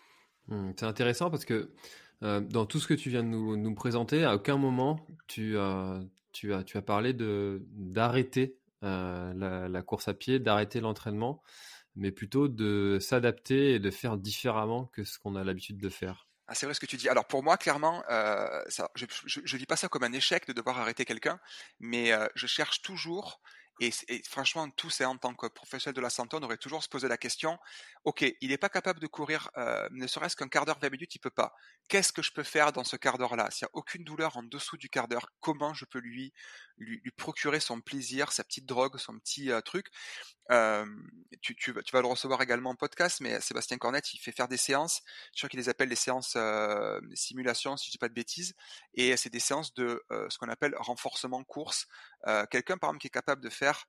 Mmh, c'est intéressant parce que euh, dans tout ce que tu viens de nous, nous présenter, à aucun moment tu, euh, tu, as, tu as parlé de, d'arrêter euh, la, la course à pied, d'arrêter l'entraînement, mais plutôt de s'adapter et de faire différemment que ce qu'on a l'habitude de faire. Ah, c'est vrai ce que tu dis. Alors pour moi, clairement, euh, ça, je, je, je vis pas ça comme un échec de devoir arrêter quelqu'un, mais euh, je cherche toujours, et, et franchement, tous et en tant que professionnel de la santé, on devrait toujours se poser la question, ok, il n'est pas capable de courir, euh, ne serait-ce qu'un quart d'heure, vingt minutes, il peut pas. Qu'est-ce que je peux faire dans ce quart d'heure-là? S'il n'y a aucune douleur en dessous du quart d'heure, comment je peux lui, lui, lui procurer son plaisir, sa petite drogue, son petit euh, truc? Euh, tu, tu, tu vas le recevoir également en podcast, mais Sébastien Cornette, il fait faire des séances. Je crois qu'il les appelle les séances euh, simulation, si je dis pas de bêtises. Et c'est des séances de euh, ce qu'on appelle renforcement course. Euh, quelqu'un, par exemple, qui est capable de faire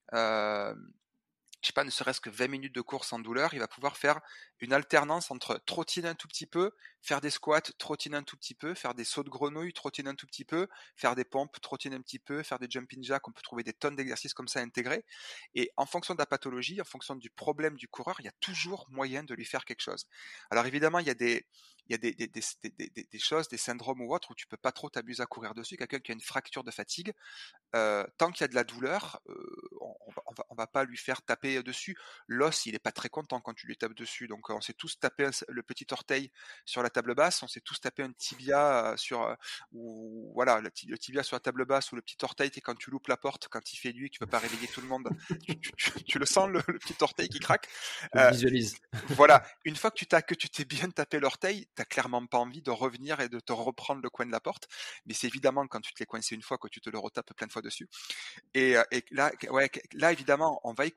euh, je sais pas, ne serait-ce que vingt minutes de course sans douleur, il va pouvoir faire une alternance entre trottiner un tout petit peu, faire des squats, trottiner un tout petit peu, faire des sauts de grenouille, trottiner un tout petit peu, faire des pompes, trottiner un petit peu, faire des jumping jacks. On peut trouver des tonnes d'exercices comme ça intégrés. Et en fonction de la pathologie, en fonction du problème du coureur, il y a toujours moyen de lui faire quelque chose. Alors évidemment, il y a des, il y a des, des, des, des, des, des choses, des syndromes ou autres où tu peux pas trop t'abuser à courir dessus. Quelqu'un qui a une fracture de fatigue, euh, tant qu'il y a de la douleur, euh, on, on, va, on, va, on va pas lui faire taper dessus. L'os, il est pas très content quand tu lui tapes dessus. Donc, on s'est tous tapé le petit orteil sur la table basse, on s'est tous tapé un tibia sur, euh, ou voilà, le, le tibia sur la table basse ou le petit orteil, quand tu loupes la porte, quand il fait nuit, que tu veux pas réveiller tout le monde, tu, tu, tu, tu le sens le, le petit orteil qui craque. Je euh, visualise. Voilà, une fois que tu t'as que tu t'es bien tapé l'orteil, t'as clairement pas envie de revenir et de te reprendre le coin de la porte. Mais c'est évidemment quand tu te l'es coincé une fois que tu te le retapes plein de fois dessus. Et, et là, ouais, là évidemment, on va écouter les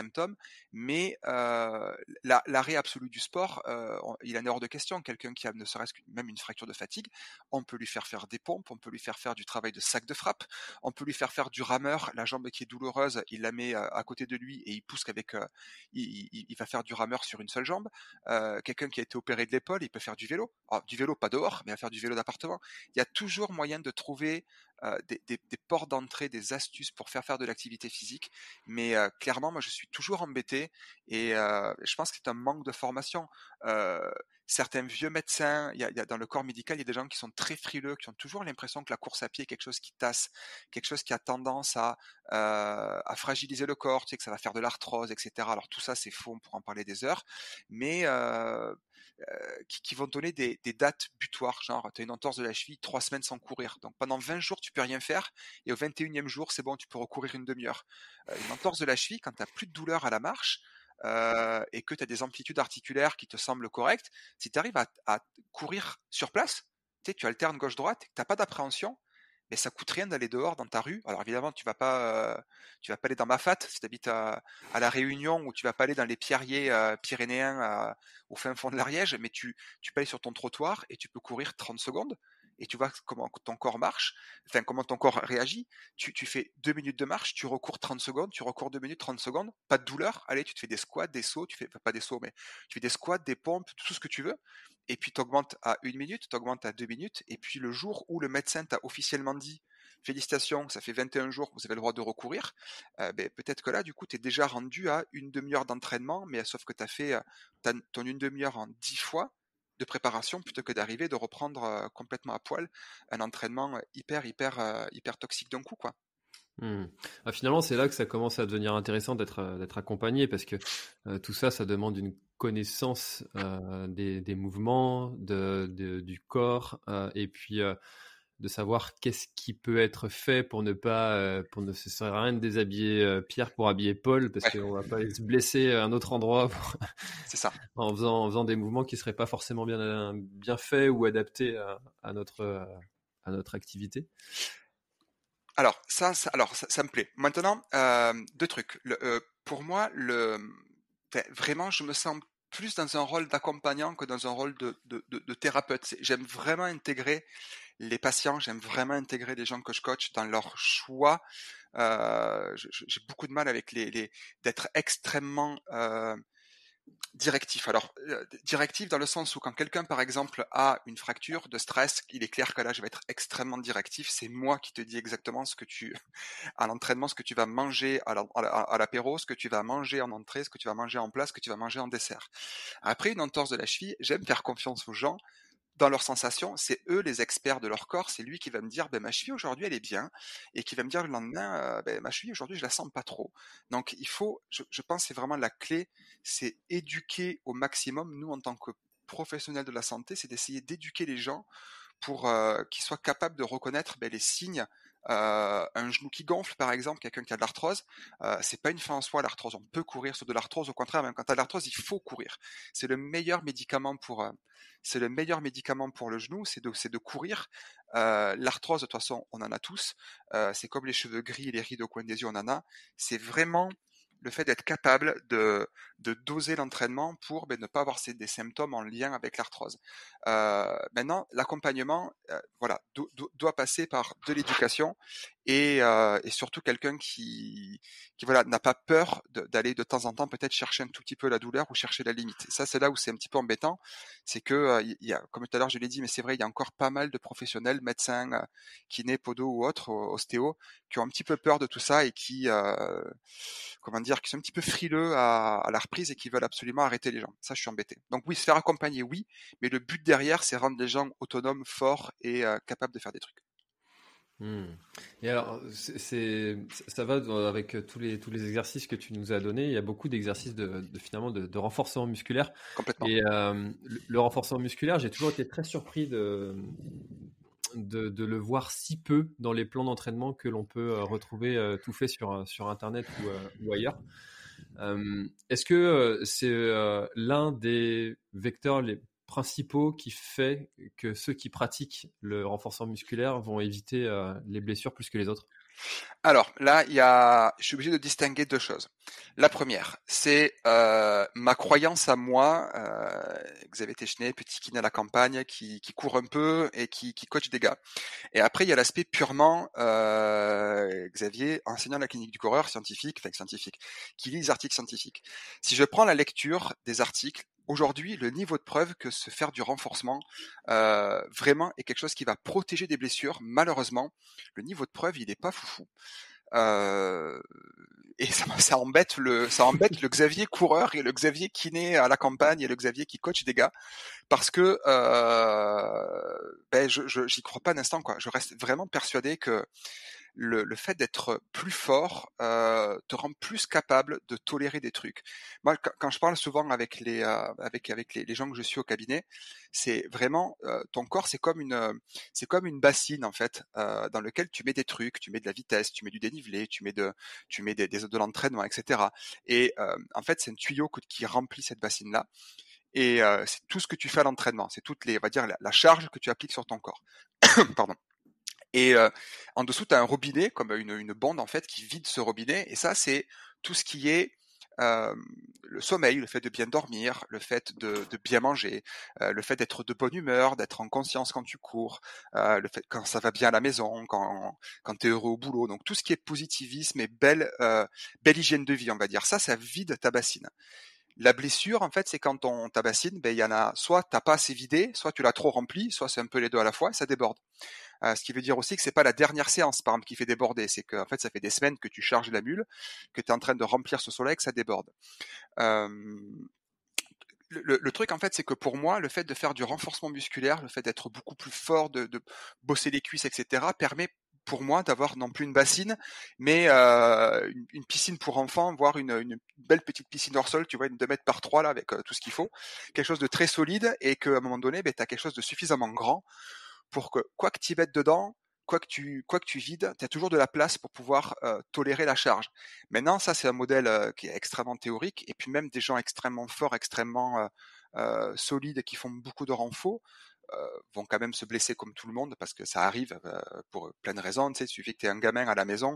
symptômes, mais euh, la, l'arrêt absolu du sport, euh, on, il en est hors de question. Quelqu'un qui a ne serait-ce que même une fracture de fatigue, on peut lui faire faire des pompes, on peut lui faire faire du travail de sac de frappe, on peut lui faire faire du rameur. La jambe qui est douloureuse, il la met euh, à côté de lui et il pousse qu'avec, euh, il, il, il va faire du rameur sur une seule jambe. Euh, quelqu'un qui a été opéré de l'épaule, il peut faire du vélo. Alors, du vélo pas dehors, mais à faire du vélo d'appartement. Il y a toujours moyen de trouver euh, des, des, des ports d'entrée, des astuces pour faire faire de l'activité physique. Mais euh, clairement, moi, je suis toujours embêté et euh, je pense que c'est un manque de formation. Euh, certains vieux médecins, il y a, il y a dans le corps médical, il y a des gens qui sont très frileux, qui ont toujours l'impression que la course à pied est quelque chose qui tasse, quelque chose qui a tendance à, euh, à fragiliser le corps, tu sais, que ça va faire de l'arthrose, et cetera. Alors tout ça, c'est faux, on pourra en parler des heures, mais euh, euh, qui, qui vont donner des, des dates butoirs, genre tu as une entorse de la cheville, trois semaines sans courir. Donc pendant vingt jours, tu peux rien faire, et au vingt et unième jour, c'est bon, tu peux recourir une demi-heure. Euh, une entorse de la cheville, quand tu n'as plus de douleur à la marche, euh, et que tu as des amplitudes articulaires qui te semblent correctes, si tu arrives à, à courir sur place, tu sais, tu alternes gauche-droite, tu n'as pas d'appréhension, mais ça coûte rien d'aller dehors dans ta rue. Alors évidemment, tu vas pas, euh, tu vas pas aller dans Mafat si tu habites à, à la Réunion, ou tu vas pas aller dans les pierriers euh, pyrénéens à, au fin fond de l'Ariège, mais tu, tu peux aller sur ton trottoir et tu peux courir trente secondes et tu vois comment ton corps marche, enfin comment ton corps réagit. Tu, tu fais deux minutes de marche, tu recours trente secondes, tu recours deux minutes, trente secondes, pas de douleur. Allez, tu te fais des squats, des sauts, tu fais enfin, pas des sauts, mais tu fais des squats, des pompes, tout ce que tu veux. Et puis tu augmentes à une minute, tu augmentes à deux minutes, et puis le jour où le médecin t'a officiellement dit félicitations, ça fait vingt et un jours que vous avez le droit de recourir, euh, ben, peut-être que là, du coup, tu es déjà rendu à une demi-heure d'entraînement, mais sauf que tu as fait euh, ton une demi-heure en dix fois de préparation plutôt que d'arriver de reprendre euh, complètement à poil un entraînement hyper, hyper, euh, hyper toxique d'un coup, quoi. Mmh. Ah, finalement, c'est là que ça commence à devenir intéressant d'être, d'être accompagné parce que euh, tout ça, ça demande une connaissance euh, des, des mouvements, de, de, du corps euh, et puis euh, de savoir qu'est-ce qui peut être fait pour ne pas, euh, pour ne se sert à rien de déshabiller euh, Pierre pour habiller Paul parce Ouais, qu'on va pas aller se blesser à un autre endroit pour- c'est ça. en faisant, en faisant des mouvements qui seraient pas forcément bien, bien faits ou adaptés à, à notre, à notre activité. Alors, ça, ça, alors, ça, ça me plaît. Maintenant, euh, deux trucs. Le, euh, pour moi, le, enfin, vraiment, je me sens plus dans un rôle d'accompagnant que dans un rôle de, de, de, de thérapeute. C'est- J'aime vraiment intégrer les patients, j'aime vraiment intégrer les gens que je coach dans leur choix. Euh, je- je- j'ai beaucoup de mal avec les, les d'être extrêmement euh, directif. Alors, euh, directif dans le sens où quand quelqu'un, par exemple, a une fracture de stress, il est clair que là, je vais être extrêmement directif. C'est moi qui te dis exactement ce que tu, à l'entraînement, ce que tu vas manger à la- à la- à l'apéro, ce que tu vas manger en entrée, ce que tu vas manger en plat, ce que tu vas manger en dessert. Après une entorse de la cheville, j'aime faire confiance aux gens dans leurs sensations, c'est eux les experts de leur corps, c'est lui qui va me dire ben, ma cheville aujourd'hui elle est bien, et qui va me dire le lendemain euh, ben, ma cheville aujourd'hui je la sens pas trop. Donc il faut, je, je pense que c'est vraiment la clé, c'est éduquer au maximum, nous en tant que professionnels de la santé, c'est d'essayer d'éduquer les gens pour euh, qu'ils soient capables de reconnaître ben, les signes. Euh, un genou qui gonfle, par exemple, quelqu'un qui a de l'arthrose, euh, c'est pas une fin en soi l'arthrose. On peut courir sur de l'arthrose, au contraire, même quand tu as de l'arthrose, il faut courir. C'est le meilleur médicament pour, euh, c'est le meilleur médicament pour le genou, c'est de, c'est de courir. Euh, l'arthrose, de toute façon, on en a tous. Euh, c'est comme les cheveux gris et les rides au coin des yeux, on en a. C'est vraiment le fait d'être capable de, de doser l'entraînement pour ben, ne pas avoir ces, des symptômes en lien avec l'arthrose. Euh, maintenant, l'accompagnement, euh, voilà, do, do, doit passer par de l'éducation et, euh, et surtout quelqu'un qui, qui voilà, n'a pas peur de, d'aller de temps en temps peut-être chercher un tout petit peu la douleur ou chercher la limite. Et ça, c'est là où c'est un petit peu embêtant, c'est que euh, il y a, comme tout à l'heure je l'ai dit, mais c'est vrai, il y a encore pas mal de professionnels, médecins, euh, kinés, podo ou autres, ostéo, qui ont un petit peu peur de tout ça et qui, euh, comment dire, qui sont un petit peu frileux à, à la reprise et qui veulent absolument arrêter les gens. Ça, je suis embêté. Donc oui, se faire accompagner, oui, mais le but derrière, c'est rendre les gens autonomes, forts et euh, capables de faire des trucs. Mmh. Et alors, c'est, c'est- ça va dans- avec tous les, tous les exercices que tu nous as donnés. Il y a beaucoup d'exercices de, de- finalement de, de renforcement musculaire. Complètement. Et euh, le, le renforcement musculaire, j'ai toujours été très surpris de, de, de le voir si peu dans les plans d'entraînement que l'on peut euh, retrouver euh, tout fait sur, sur Internet ou, euh, ou ailleurs. Euh, est-ce que euh, c'est euh, l'un des vecteurs les principaux qui fait que ceux qui pratiquent le renforcement musculaire vont éviter euh, les blessures plus que les autres? Alors là, il y a, je suis obligé de distinguer deux choses. La première, c'est euh, ma croyance à moi, euh, Xavier Téchenet, petit kiné à la campagne, qui, qui court un peu et qui, qui coach des gars. Et après, il y a l'aspect purement euh, Xavier, enseignant à la clinique du coureur, scientifique, enfin scientifique, qui lit les articles scientifiques. Si je prends la lecture des articles, aujourd'hui, le niveau de preuve que se faire du renforcement euh, vraiment est quelque chose qui va protéger des blessures, malheureusement, le niveau de preuve, il n'est pas foufou. Euh, et ça, ça embête le, ça embête le Xavier coureur et le Xavier kiné à la campagne et le Xavier qui coach des gars, parce que euh, ben je, je j'y crois pas un instant quoi. Je reste vraiment persuadé que le, le fait d'être plus fort euh, te rend plus capable de tolérer des trucs. Moi, quand, quand je parle souvent avec les euh, avec avec les, les gens que je suis au cabinet, c'est vraiment euh, ton corps, c'est comme une c'est comme une bassine en fait, euh, dans lequel tu mets des trucs, tu mets de la vitesse, tu mets du dénivelé, tu mets de tu mets des, des de l'entraînement, et cetera. Et euh, en fait, c'est un tuyau qui remplit cette bassine là. Et euh, c'est tout ce que tu fais à l'entraînement, c'est toutes les, on va dire, la, la charge que tu appliques sur ton corps. Pardon. Et euh, en dessous, tu as un robinet, comme une, une bande en fait, qui vide ce robinet. Et ça, c'est tout ce qui est euh, le sommeil, le fait de bien dormir, le fait de, de bien manger, euh, le fait d'être de bonne humeur, d'être en conscience quand tu cours, euh, le fait quand ça va bien à la maison, quand quand tu es heureux au boulot. Donc tout ce qui est positivisme et belle euh, belle hygiène de vie, on va dire. Ça, ça vide ta bassine. La blessure, en fait, c'est quand on ta bassine, ben il y en a soit t'as pas assez vidé, soit tu l'as trop rempli, soit c'est un peu les deux à la fois et ça déborde. Euh, ce qui veut dire aussi que c'est pas la dernière séance, par exemple, qui fait déborder, c'est que en fait ça fait des semaines que tu charges la mule, que tu es en train de remplir ce soleil, que ça déborde. Euh, le, le truc en fait, c'est que pour moi, le fait de faire du renforcement musculaire, le fait d'être beaucoup plus fort, de, de bosser les cuisses, et cetera, permet pour moi d'avoir non plus une bassine, mais euh, une, une piscine pour enfants, voire une, une belle petite piscine hors sol, tu vois, une deux mètres par trois là, avec euh, tout ce qu'il faut, quelque chose de très solide, et qu'à un moment donné, ben, tu as quelque chose de suffisamment grand pour que, quoi que tu y mettes dedans, quoi que tu, quoi que tu vides, tu as toujours de la place pour pouvoir euh, tolérer la charge. Maintenant, ça, c'est un modèle euh, qui est extrêmement théorique, et puis même des gens extrêmement forts, extrêmement euh, euh, solides, qui font beaucoup de renfort, euh, vont quand même se blesser comme tout le monde, parce que ça arrive euh, pour plein de raisons. Tu sais, il suffit que tu aies un gamin à la maison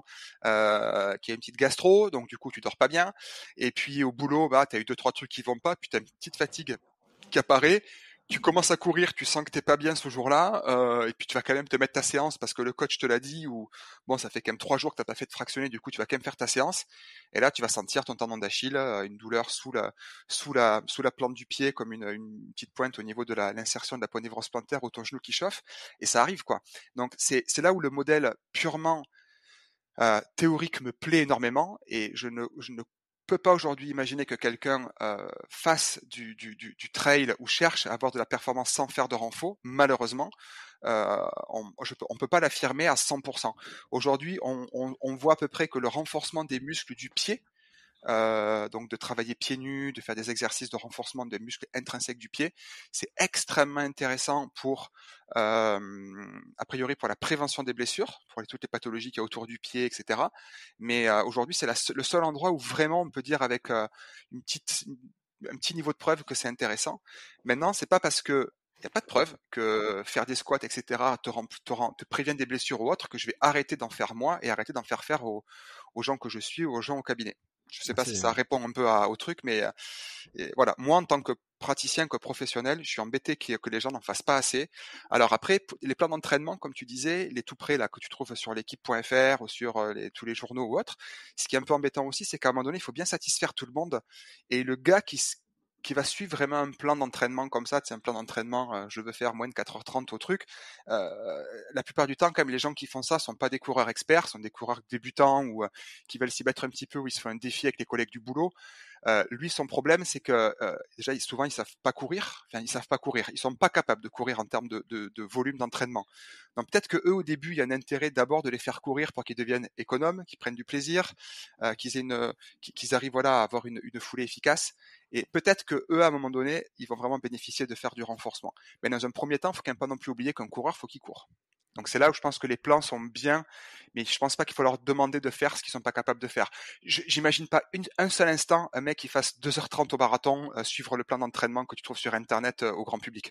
euh, qui a une petite gastro, donc du coup, tu dors pas bien, et puis au boulot, bah, tu as eu deux, trois trucs qui vont pas, puis tu as une petite fatigue qui apparaît, tu commences à courir, tu sens que t'es pas bien ce jour-là, euh, et puis tu vas quand même te mettre ta séance parce que le coach te l'a dit, ou bon, ça fait quand même trois jours que t'as pas fait de fractionner, du coup tu vas quand même faire ta séance, et là tu vas sentir ton tendon d'Achille, une douleur sous la sous la sous la plante du pied, comme une, une petite pointe au niveau de la l'insertion de la ponévrose plantaire, ou ton genou qui chauffe, et ça arrive quoi. Donc c'est c'est là où le modèle purement euh, théorique me plaît énormément, et je ne je ne peux pas aujourd'hui imaginer que quelqu'un euh, fasse du, du, du, du trail ou cherche à avoir de la performance sans faire de renfort. Malheureusement, euh, on ne peut pas l'affirmer à cent pour cent. Aujourd'hui, on, on, on voit à peu près que le renforcement des muscles du pied, Euh, donc de travailler pieds nus, de faire des exercices de renforcement des muscles intrinsèques du pied, c'est extrêmement intéressant pour, euh, a priori pour la prévention des blessures, pour les, toutes les pathologies qu'il y a autour du pied, et cetera. Mais euh, aujourd'hui, c'est la, le seul endroit où vraiment on peut dire avec euh, une petite, un petit niveau de preuve que c'est intéressant. Maintenant, c'est pas parce que il n'y a pas de preuve que faire des squats, et cetera, te, rend, te, rend, te prévient des blessures ou autres, que je vais arrêter d'en faire moi et arrêter d'en faire faire aux, aux gens que je suis ou aux gens au cabinet. Je sais pas si ça répond un peu à, au truc, mais et voilà. Moi, en tant que praticien, que professionnel, je suis embêté que, que les gens n'en fassent pas assez. Alors après, les plans d'entraînement, comme tu disais, les tout prêts là que tu trouves sur l'équipe point F R ou sur les, tous les journaux ou autres, ce qui est un peu embêtant aussi, c'est qu'à un moment donné, il faut bien satisfaire tout le monde. Et le gars qui qui va suivre vraiment un plan d'entraînement comme ça, c'est un plan d'entraînement, euh, je veux faire moins de quatre heures trente au truc, euh, la plupart du temps, quand même, les gens qui font ça sont pas des coureurs experts, sont des coureurs débutants ou euh, qui veulent s'y mettre un petit peu, où ils se font un défi avec les collègues du boulot. Euh, lui, son problème, c'est que euh, déjà, ils, souvent, ils savent pas courir. Enfin, ils savent pas courir. Ils sont pas capables de courir en termes de, de, de volume d'entraînement. Donc peut-être que eux, au début, il y a un intérêt d'abord de les faire courir pour qu'ils deviennent économes, qu'ils prennent du plaisir, euh, qu'ils aient une, qu'ils arrivent voilà à avoir une, une foulée efficace. Et peut-être que eux, à un moment donné, ils vont vraiment bénéficier de faire du renforcement. Mais dans un premier temps, il faut quand même pas non plus oublier qu'un coureur, faut qu'il court. Donc c'est là où je pense que les plans sont bien, mais je pense pas qu'il faut leur demander de faire ce qu'ils sont pas capables de faire. Je, j'imagine pas une, un seul instant un mec qui fasse deux heures trente au marathon, euh, suivre le plan d'entraînement que tu trouves sur internet euh, au grand public.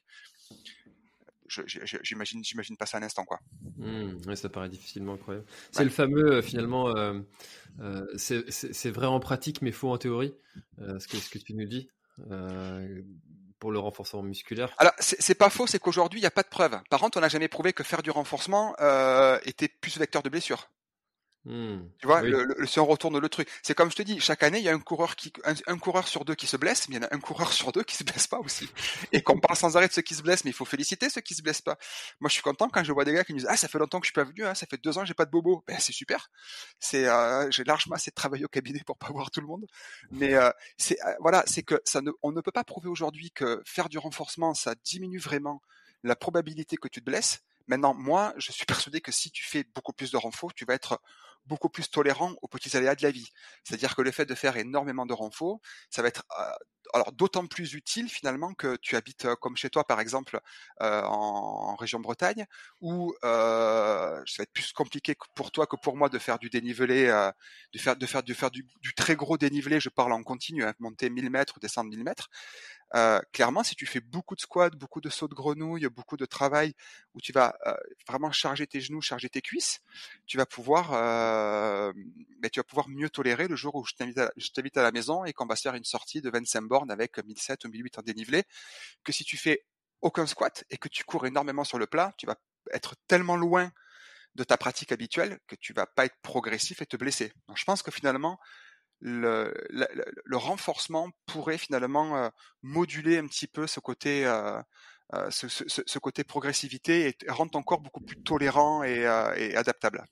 Je, je, j'imagine, j'imagine pas ça un instant, quoi. Mmh, ouais, ça paraît difficilement croyable. C'est Ouais. le fameux, euh, finalement, euh, euh, c'est, c'est, c'est vrai en pratique, mais faux en théorie, euh, ce que, ce que tu nous dis, euh, pour le renforcement musculaire. Alors, c'est, c'est pas faux, c'est qu'aujourd'hui, il n'y a pas de preuve. Par contre, on n'a jamais prouvé que faire du renforcement euh, était plus vecteur de blessures. Mmh, Tu vois, oui. le, le, si on retourne le truc, c'est comme je te dis, chaque année, il y a un coureur qui, un, un coureur sur deux qui se blesse, mais il y en a un coureur sur deux qui se blesse pas aussi. Et qu'on parle sans arrêt de ceux qui se blessent, mais il faut féliciter ceux qui se blessent pas. Moi, je suis content quand je vois des gars qui me disent, ah, ça fait longtemps que je suis pas venu, hein, ça fait deux ans que j'ai pas de bobo. Ben, c'est super. C'est, euh, j'ai largement assez de travailler au cabinet pour pas voir tout le monde. Mais, euh, c'est, euh, voilà, c'est que ça ne, on ne peut pas prouver aujourd'hui que faire du renforcement, ça diminue vraiment la probabilité que tu te blesses. Maintenant, moi, je suis persuadé que si tu fais beaucoup plus de renfort, tu vas être beaucoup plus tolérant aux petits aléas de la vie. C'est-à-dire que le fait de faire énormément de renfort, ça va être euh, alors d'autant plus utile finalement que tu habites euh, comme chez toi par exemple euh, en, en région Bretagne, où euh, ça va être plus compliqué pour toi que pour moi de faire du dénivelé, euh, de faire de faire de faire du, du très gros dénivelé. Je parle en continu, hein, monter mille mètres ou descendre mille mètres. Euh, clairement, si tu fais beaucoup de squats, beaucoup de sauts de grenouille, beaucoup de travail où tu vas euh, vraiment charger tes genoux, charger tes cuisses, tu vas pouvoir, euh, ben, tu vas pouvoir mieux tolérer le jour où je t'invite, à, je t'invite à la maison et qu'on va se faire une sortie de vingt-cinq bornes avec mille sept ou mille huit en dénivelé, que si tu fais aucun squat et que tu cours énormément sur le plat, tu vas être tellement loin de ta pratique habituelle que tu vas pas être progressif et te blesser. Donc, je pense que finalement, Le, le, le renforcement pourrait finalement euh, moduler un petit peu ce côté, euh, euh, ce, ce, ce côté progressivité et rendre ton corps beaucoup plus tolérant et, euh, et adaptable.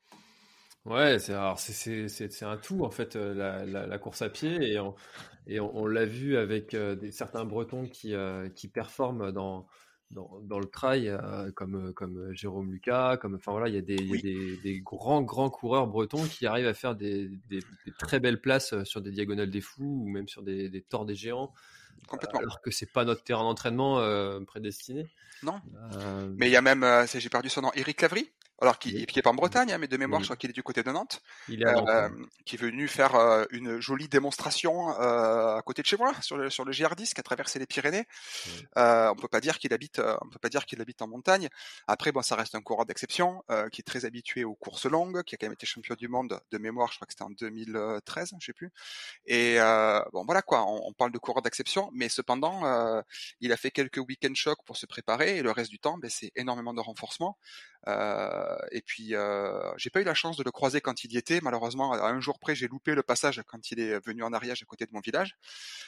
Ouais, c'est, alors c'est, c'est, c'est, c'est un tout en fait, euh, la, la, la course à pied et on, et on, on l'a vu avec euh, des, certains Bretons qui, euh, qui performent dans, dans, dans le trail, euh, comme, comme Jérôme Lucas, comme, enfin voilà, il y a des, il y a Oui, des, des grands, grands coureurs bretons qui arrivent à faire des, des, des très belles places sur des diagonales des fous ou même sur des, des torts des géants, complètement. alors que c'est pas notre terrain d'entraînement euh, prédestiné. Non. Euh, Mais il y a même, euh, j'ai perdu son nom, Eric Lavry, alors qui, oui, qui est pas en Bretagne, hein, mais de mémoire, je oui, crois qu'il est du côté de Nantes, il est à Nantes. euh, Ouais. qui est venu faire euh, une jolie démonstration euh, à côté de chez moi, sur le, sur le G R dix, qui a traversé les Pyrénées. Ouais. Euh, on peut pas dire qu'il habite, euh, on peut pas dire qu'il habite en montagne. Après, bon, ça reste un coureur d'exception, euh, qui est très habitué aux courses longues, qui a quand même été champion du monde de mémoire, je crois que c'était en deux mille treize, je sais plus. Et euh, bon, voilà quoi, on, on parle de coureur d'exception, mais cependant, euh, il a fait quelques week-end chocs pour se préparer, et le reste du temps, ben, c'est énormément de renforcement. Euh, et puis, euh, j'ai pas eu la chance de le croiser quand il y était. Malheureusement, à un jour près, j'ai loupé le passage quand il est venu en Ariège à côté de mon village.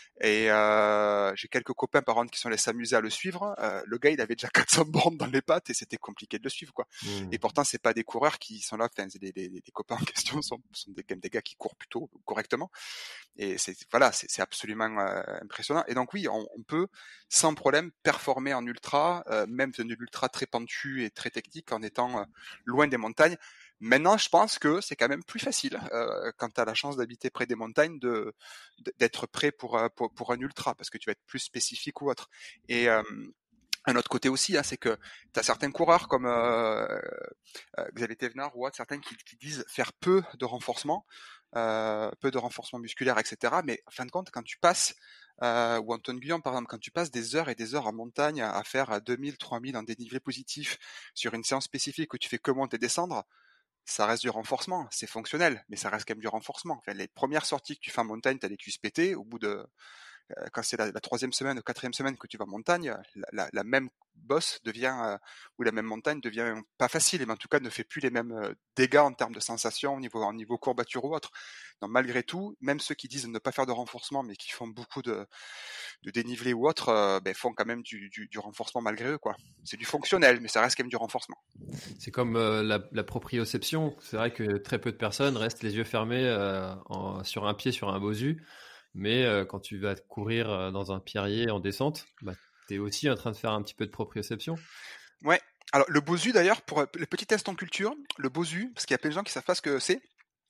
Et euh, j'ai quelques copains par contre qui sont allés s'amuser à le suivre. Euh, le gars, il avait déjà quatre cents bornes dans les pattes et c'était compliqué de le suivre, quoi. Mmh. Et pourtant, c'est pas des coureurs qui sont là. Enfin, les, les, les copains en question sont, sont des, des gars qui courent plutôt correctement. Et c'est voilà, c'est, c'est absolument euh, impressionnant. Et donc oui, on, on peut sans problème performer en ultra, euh, même de l'ultra très pentu et très technique, en étant euh, loin des montagnes. Maintenant, je pense que c'est quand même plus facile euh, quand tu as la chance d'habiter près des montagnes, de d'être prêt pour, pour pour un ultra, parce que tu vas être plus spécifique ou autre. Et euh, un autre côté aussi, hein, c'est que tu as certains coureurs comme euh, euh, Xavier Thévenard ou autres, certains qui, qui disent faire peu de renforcement, euh, peu de renforcement musculaire, et cetera. Mais en fin de compte, quand tu passes, euh, ou Antoine Guyon par exemple, quand tu passes des heures et des heures en montagne à faire deux mille, trois mille en dénivelé positif sur une séance spécifique où tu fais que monter et descendre, ça reste du renforcement, c'est fonctionnel, mais ça reste quand même du renforcement. Enfin, les premières sorties que tu fais en montagne, tu as les cuisses pétées, au bout de, euh, quand c'est la, la troisième semaine ou quatrième semaine que tu vas en montagne, la, la, la même bosse devient, euh, ou la même montagne devient pas facile, mais en tout cas ne fait plus les mêmes euh, dégâts en termes de sensations, au niveau, au niveau courbature ou autre. Donc malgré tout, même ceux qui disent ne pas faire de renforcement, mais qui font beaucoup de, de dénivelé ou autre, euh, ben, font quand même du, du, du renforcement malgré eux, quoi. C'est du fonctionnel, mais ça reste quand même du renforcement. C'est comme euh, la, la proprioception. C'est vrai que très peu de personnes restent les yeux fermés euh, en, sur un pied, sur un bosu. Mais euh, quand tu vas courir euh, dans un pierrier en descente, bah, tu es aussi en train de faire un petit peu de proprioception. Ouais. Alors le bosu d'ailleurs, pour le petit test en culture, le bosu, parce qu'il y a plein de gens qui savent pas ce que c'est,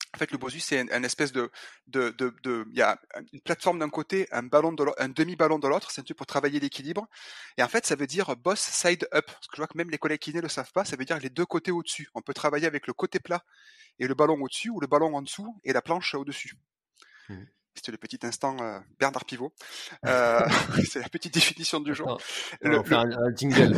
En fait, le Bosu, c'est un, un espèce de, de, de, de, il y a une plateforme d'un côté, un ballon de l'autre, un demi-ballon de l'autre. C'est un truc pour travailler l'équilibre. Et en fait, ça veut dire boss side up. Parce que je vois que même les collègues kinés le savent pas. Ça veut dire les deux côtés au-dessus. On peut travailler avec le côté plat et le ballon au-dessus, ou le ballon en dessous et la planche au-dessus. Mmh. C'était le petit instant euh, Bernard Pivot. Euh, c'est la petite définition du jour. Attends, le, on le... fait un, un jingle.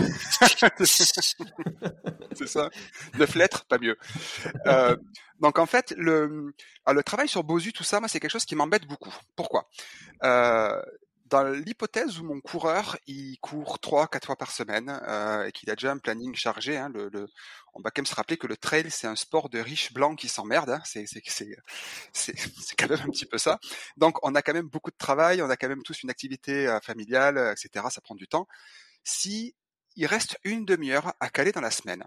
C'est ça. Neuf lettres, pas mieux. Euh, donc en fait, le, le travail sur Bosu, tout ça, moi, c'est quelque chose qui m'embête beaucoup. Pourquoi ? euh, Dans l'hypothèse où mon coureur, il court trois, quatre fois par semaine euh, et qu'il a déjà un planning chargé, hein, le, le, on va quand même se rappeler que le trail, c'est un sport de riches blancs qui s'emmerdent. Hein, c'est, c'est, c'est, c'est, c'est quand même un petit peu ça. Donc on a quand même beaucoup de travail, on a quand même tous une activité euh, familiale, et cetera. Ça prend du temps. Si il reste une demi-heure à caler dans la semaine,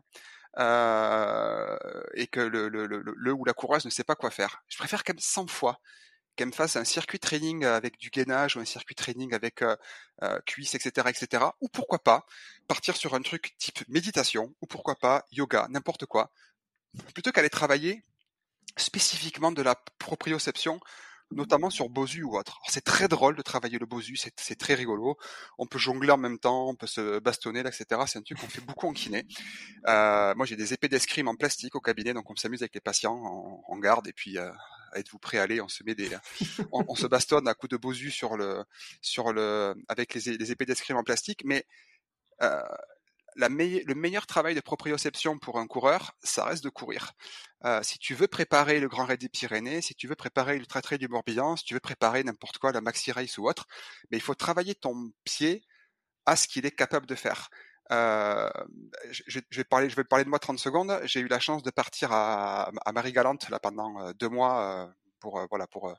euh, et que le, le, le, le ou la coureuse ne sait pas quoi faire, je préfère quand même cent fois qu'elle me fasse un circuit training avec du gainage ou un circuit training avec euh, euh, cuisses, et cetera, et cetera. Ou pourquoi pas partir sur un truc type méditation, ou pourquoi pas yoga, n'importe quoi, plutôt qu'aller travailler spécifiquement de la proprioception, notamment sur Bosu ou autre. Alors, c'est très drôle de travailler le Bosu, c'est, c'est très rigolo. On peut jongler en même temps, on peut se bastonner, et cetera. C'est un truc qu'on fait beaucoup en kiné. Euh, moi, j'ai des épées d'escrime en plastique au cabinet, donc on s'amuse avec les patients en, en garde, et puis euh, êtes-vous prêt à aller ? On se met des, on, on se bastonne à coups de Bosu sur le, sur le, avec les, les épées d'escrime en plastique, mais euh, La me- le meilleur travail de proprioception pour un coureur, ça reste de courir. Euh, si tu veux préparer le Grand Raid des Pyrénées, si tu veux préparer l'Ultra Trail du Morbihan, si tu veux préparer n'importe quoi, la Maxi Race ou autre, mais il faut travailler ton pied à ce qu'il est capable de faire. Euh, je, je, vais parler, je vais parler de moi trente secondes. J'ai eu la chance de partir à, à Marie-Galante là pendant deux mois. Euh, pour euh, voilà pour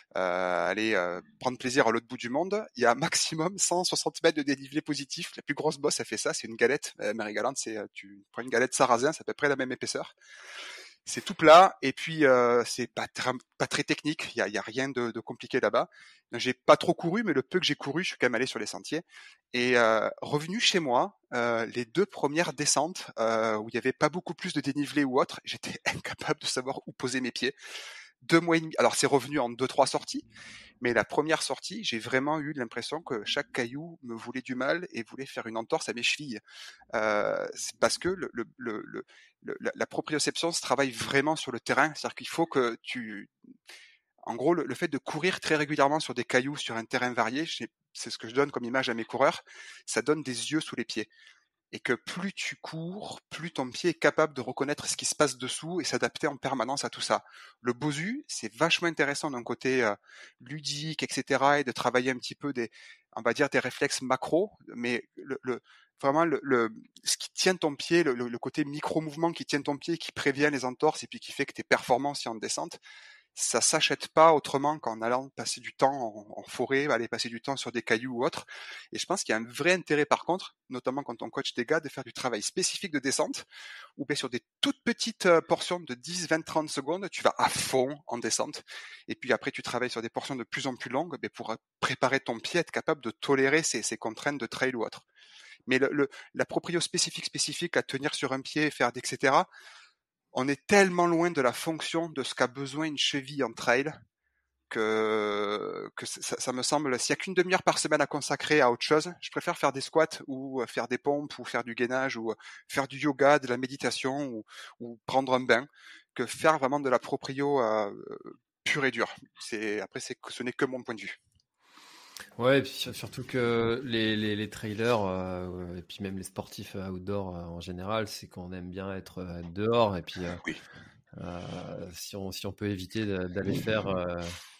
euh, aller euh, prendre plaisir à l'autre bout du monde. Il y a maximum cent soixante mètres de dénivelé positif. La plus grosse bosse, elle fait ça, c'est une galette. Euh, Marie-Galante, c'est euh, tu prends une galette sarrasin, c'est à peu près la même épaisseur. C'est tout plat et puis euh, c'est pas, tra- pas très technique. Il y a, il y a rien de, de compliqué là-bas. J'ai pas trop couru, mais le peu que j'ai couru, je suis quand même allé sur les sentiers. Et euh, revenu chez moi, euh, les deux premières descentes euh, où il y avait pas beaucoup plus de dénivelé ou autre, j'étais incapable de savoir où poser mes pieds. Deux mois et demi. Alors c'est revenu en deux trois sorties, mais la première sortie, j'ai vraiment eu l'impression que chaque caillou me voulait du mal et voulait faire une entorse à mes chevilles. Euh, c'est parce que le, le, le, le, le la proprioception se travaille vraiment sur le terrain, c'est-à-dire qu'il faut que tu, en gros, le, le fait de courir très régulièrement sur des cailloux, sur un terrain varié, c'est ce que je donne comme image à mes coureurs, ça donne des yeux sous les pieds. Et que plus tu cours, plus ton pied est capable de reconnaître ce qui se passe dessous et s'adapter en permanence à tout ça. Le Bosu, c'est vachement intéressant d'un côté euh, ludique, et cetera, et de travailler un petit peu des, on va dire des réflexes macro, mais le, le vraiment le, le, ce qui tient ton pied, le, le côté micro-mouvement qui tient ton pied, qui prévient les entorses et puis qui fait que t'es performant si en descente, ça s'achète pas autrement qu'en allant passer du temps en, en forêt, aller passer du temps sur des cailloux ou autre. Et je pense qu'il y a un vrai intérêt par contre, notamment quand on coach des gars, de faire du travail spécifique de descente, où ben, sur des toutes petites portions de dix, vingt, trente secondes, tu vas à fond en descente. Et puis après, tu travailles sur des portions de plus en plus longues ben, pour préparer ton pied, être capable de tolérer ces, ces contraintes de trail ou autre. Mais le, le, la proprio spécifique spécifique à tenir sur un pied, faire et cetera, on est tellement loin de la fonction de ce qu'a besoin une cheville en trail que, que ça, ça me semble, s'il n'y a qu'une demi-heure par semaine à consacrer à autre chose, je préfère faire des squats ou faire des pompes ou faire du gainage ou faire du yoga, de la méditation ou, ou prendre un bain, que faire vraiment de la proprio euh, pure et dure. C'est, après, c'est, ce n'est que mon point de vue. Ouais, et puis surtout que les, les, les trailers, euh, et puis même les sportifs outdoor euh, en général, c'est qu'on aime bien être, euh, être dehors. Et puis, euh, oui. euh, si, on, si on peut éviter d'aller faire... Euh...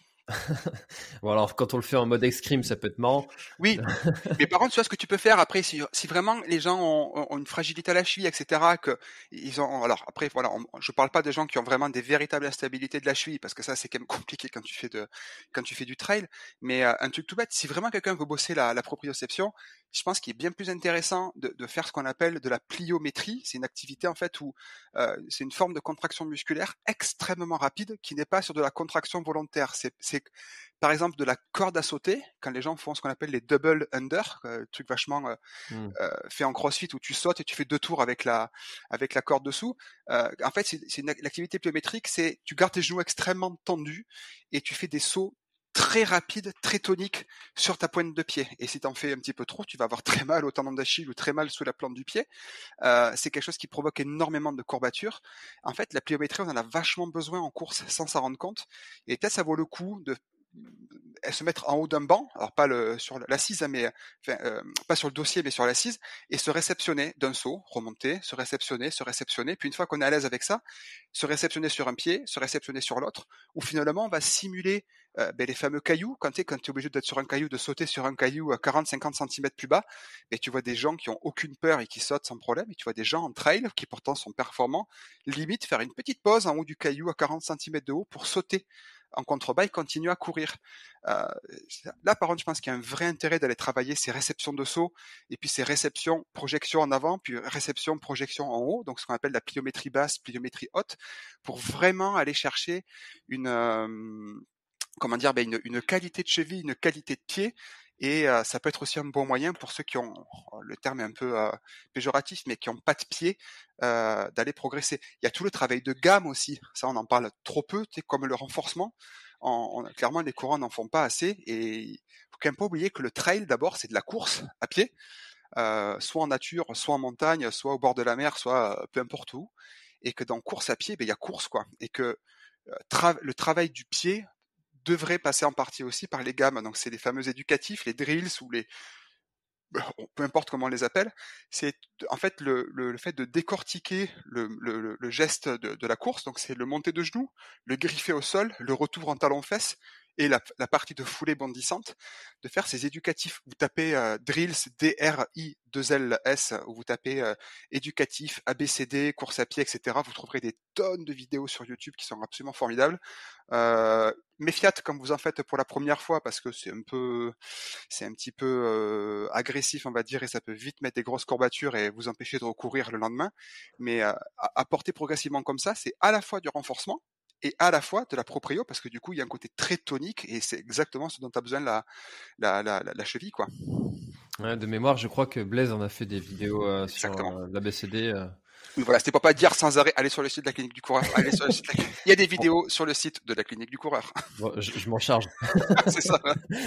bon, alors quand on le fait en mode escrime, ça peut être marrant. Oui, mais par contre, tu vois ce que tu peux faire après, si, si vraiment les gens ont, ont une fragilité à la cheville, et cetera, que ils ont, alors après, voilà, on, je parle pas des gens qui ont vraiment des véritables instabilités de la cheville, parce que ça, c'est quand même compliqué quand tu fais de, quand tu fais du trail, mais euh, un truc tout bête, si vraiment quelqu'un veut bosser la, la proprioception, je pense qu'il est bien plus intéressant de, de faire ce qu'on appelle de la pliométrie. C'est une activité en fait où euh, c'est une forme de contraction musculaire extrêmement rapide qui n'est pas sur de la contraction volontaire. C'est, c'est par exemple de la corde à sauter quand les gens font ce qu'on appelle les double under, euh, truc vachement euh, mm. euh, fait en crossfit où tu sautes et tu fais deux tours avec la avec la corde dessous. Euh, en fait, c'est, c'est une l'activité pliométrique, c'est tu gardes tes genoux extrêmement tendus et tu fais des sauts très rapide, très tonique sur ta pointe de pied. Et si t'en fais un petit peu trop, tu vas avoir très mal au tendon d'Achille ou très mal sous la plante du pied. Euh, c'est quelque chose qui provoque énormément de courbatures. En fait, la pliométrie, on en a vachement besoin en course sans s'en rendre compte. Et peut-être ça vaut le coup de se mettre en haut d'un banc, alors pas le, sur l'assise, mais enfin, euh, pas sur le dossier, mais sur l'assise, et se réceptionner d'un saut, remonter, se réceptionner, se réceptionner, puis une fois qu'on est à l'aise avec ça, se réceptionner sur un pied, se réceptionner sur l'autre, où finalement on va simuler euh, ben, les fameux cailloux, quand tu es, quand tu es obligé d'être sur un caillou, de sauter sur un caillou à quarante à cinquante centimètres plus bas, et tu vois des gens qui ont aucune peur et qui sautent sans problème, et tu vois des gens en trail qui pourtant sont performants, limite faire une petite pause en haut du caillou à quarante centimètres de haut pour sauter en contrebas, il continue à courir. Euh, là, par contre, je pense qu'il y a un vrai intérêt d'aller travailler ces réceptions de saut, et puis ces réceptions, projection en avant, puis réception, projection en haut, donc ce qu'on appelle la pliométrie basse, pliométrie haute, pour vraiment aller chercher une, euh, comment dire, ben une, une qualité de cheville, une qualité de pied. Et euh, ça peut être aussi un bon moyen pour ceux qui ont, le terme est un peu euh, péjoratif, mais qui n'ont pas de pied, euh, d'aller progresser. Il y a tout le travail de gamme aussi, ça on en parle trop peu, comme le renforcement. En, en, clairement, les courants n'en font pas assez. Et il faut quand même pas oublier que le trail, d'abord, c'est de la course à pied, euh, soit en nature, soit en montagne, soit au bord de la mer, soit euh, peu importe où. Et que dans course à pied, ben, il y a course, quoi. Et que euh, tra- le travail du pied devrait passer en partie aussi par les gammes. Donc c'est les fameux éducatifs, les drills ou les, peu importe comment on les appelle, c'est en fait le, le, le fait de décortiquer le, le, le geste de, de la course. Donc c'est le monter de genoux, le griffer au sol, le retour en talon-fesse et la, la partie de foulée bondissante, de faire ces éducatifs. Vous tapez euh, drills, D R I deux L S, ou vous tapez euh, éducatif, A B C D, course à pied, et cetera. Vous trouverez des tonnes de vidéos sur YouTube qui sont absolument formidables. Euh, méfiat quand vous en faites pour la première fois, parce que c'est un peu, c'est un petit peu euh, agressif, on va dire, et ça peut vite mettre des grosses courbatures et vous empêcher de recourir le lendemain. Mais euh, apporter progressivement comme ça, c'est à la fois du renforcement et à la fois de la proprio, parce que du coup il y a un côté très tonique et c'est exactement ce dont a besoin la, la, la, la, la cheville, quoi. Ouais, de mémoire, je crois que Blaise en a fait des vidéos euh, sur euh, l'A B C D. Euh... Oui, voilà, c'était pour pas dire sans arrêt, allez sur le site de la clinique du coureur. Allez sur le site de la... Il y a des vidéos sur le site de la clinique du coureur. Bon, je, je m'en charge. C'est ça.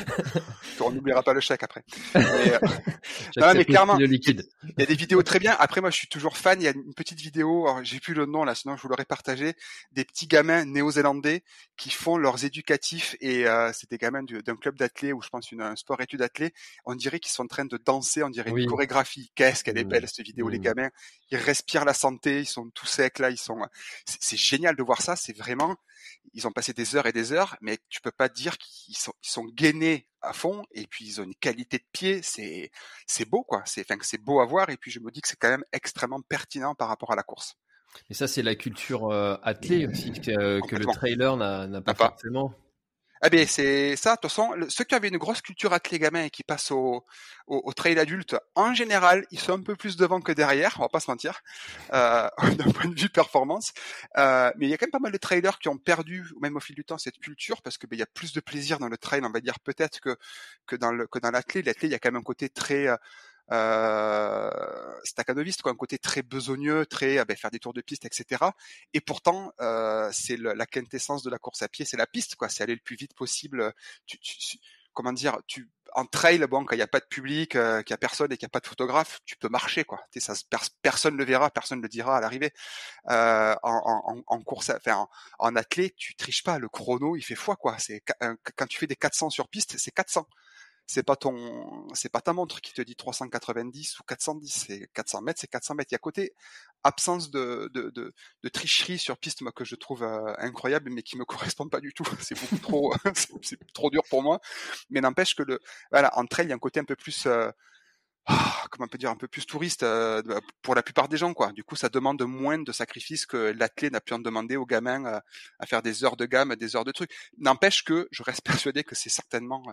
On n'oubliera pas le chèque après. Mais, euh... non, mais clairement, le liquide. Il y a des vidéos très bien. Après, moi, je suis toujours fan. Il y a une petite vidéo, alors, j'ai plus le nom là, sinon je vous l'aurais partagé, des petits gamins néo-zélandais qui font leurs éducatifs, et euh, c'est des gamins du, d'un club d'athlètes, ou je pense une, un sport-études d'athlètes. On dirait qu'ils sont en train de danser, on dirait oui. Une chorégraphie. Qu'est-ce qu'elle est belle, cette vidéo, mmh. Les gamins. Ils respirent la santé, ils sont tout secs là, ils sont. C'est, c'est génial de voir ça. C'est vraiment. Ils ont passé des heures et des heures, mais tu peux pas dire qu'ils sont, ils sont gainés à fond, et puis ils ont une qualité de pied, c'est, c'est beau, quoi. C'est, enfin, c'est beau à voir, et puis je me dis que c'est quand même extrêmement pertinent par rapport à la course. Et ça, c'est la culture euh, athlée aussi, que, euh, que le trailer n'a, n'a pas, pas forcément. Ah ben c'est ça, de toute façon, le, ceux qui avaient une grosse culture athlée gamin et qui passent au, au, au trail adulte, en général, ils sont un peu plus devant que derrière, on va pas se mentir, euh, d'un point de vue performance. Euh, mais il y a quand même pas mal de trailers qui ont perdu, même au fil du temps, cette culture, parce que ben il y a plus de plaisir dans le trail, on va dire, peut-être que que dans le que dans l'athlé. L'athlé, il y a quand même un côté très euh, euh, staccanoviste, quoi, un côté très besogneux, très ah ben, faire des tours de piste, et cetera. Et pourtant, euh, c'est le, la quintessence de la course à pied, c'est la piste, quoi. C'est aller le plus vite possible. Tu, tu, comment dire, tu en trail, bon, quand il y a pas de public, euh, qu'il y a personne et qu'il y a pas de photographe, tu peux marcher, quoi. T'sais, ça, per, personne le verra, personne le dira à l'arrivée. Euh, en, en, en course, à, enfin, en, en athlète, tu triches pas. Le chrono, il fait foi, quoi. C'est quand tu fais des quatre cents sur piste, c'est quatre cents. C'est pas ton, c'est pas ta montre qui te dit trois cent quatre-vingt-dix ou quatre cent dix, c'est quatre cents mètres, c'est quatre cents mètres. Il y a côté absence de, de, de, de tricherie sur piste, moi, que je trouve euh, incroyable, mais qui me correspond pas du tout. C'est beaucoup trop, c'est, c'est trop dur pour moi. Mais n'empêche que le, voilà, entre elles, il y a un côté un peu plus, euh, ah, comment on peut dire, un peu plus touriste euh, pour la plupart des gens, quoi. Du coup, ça demande moins de sacrifices que l'athlète n'a pu en demander aux gamins euh, à faire des heures de gamme, des heures de trucs. N'empêche que je reste persuadé que c'est certainement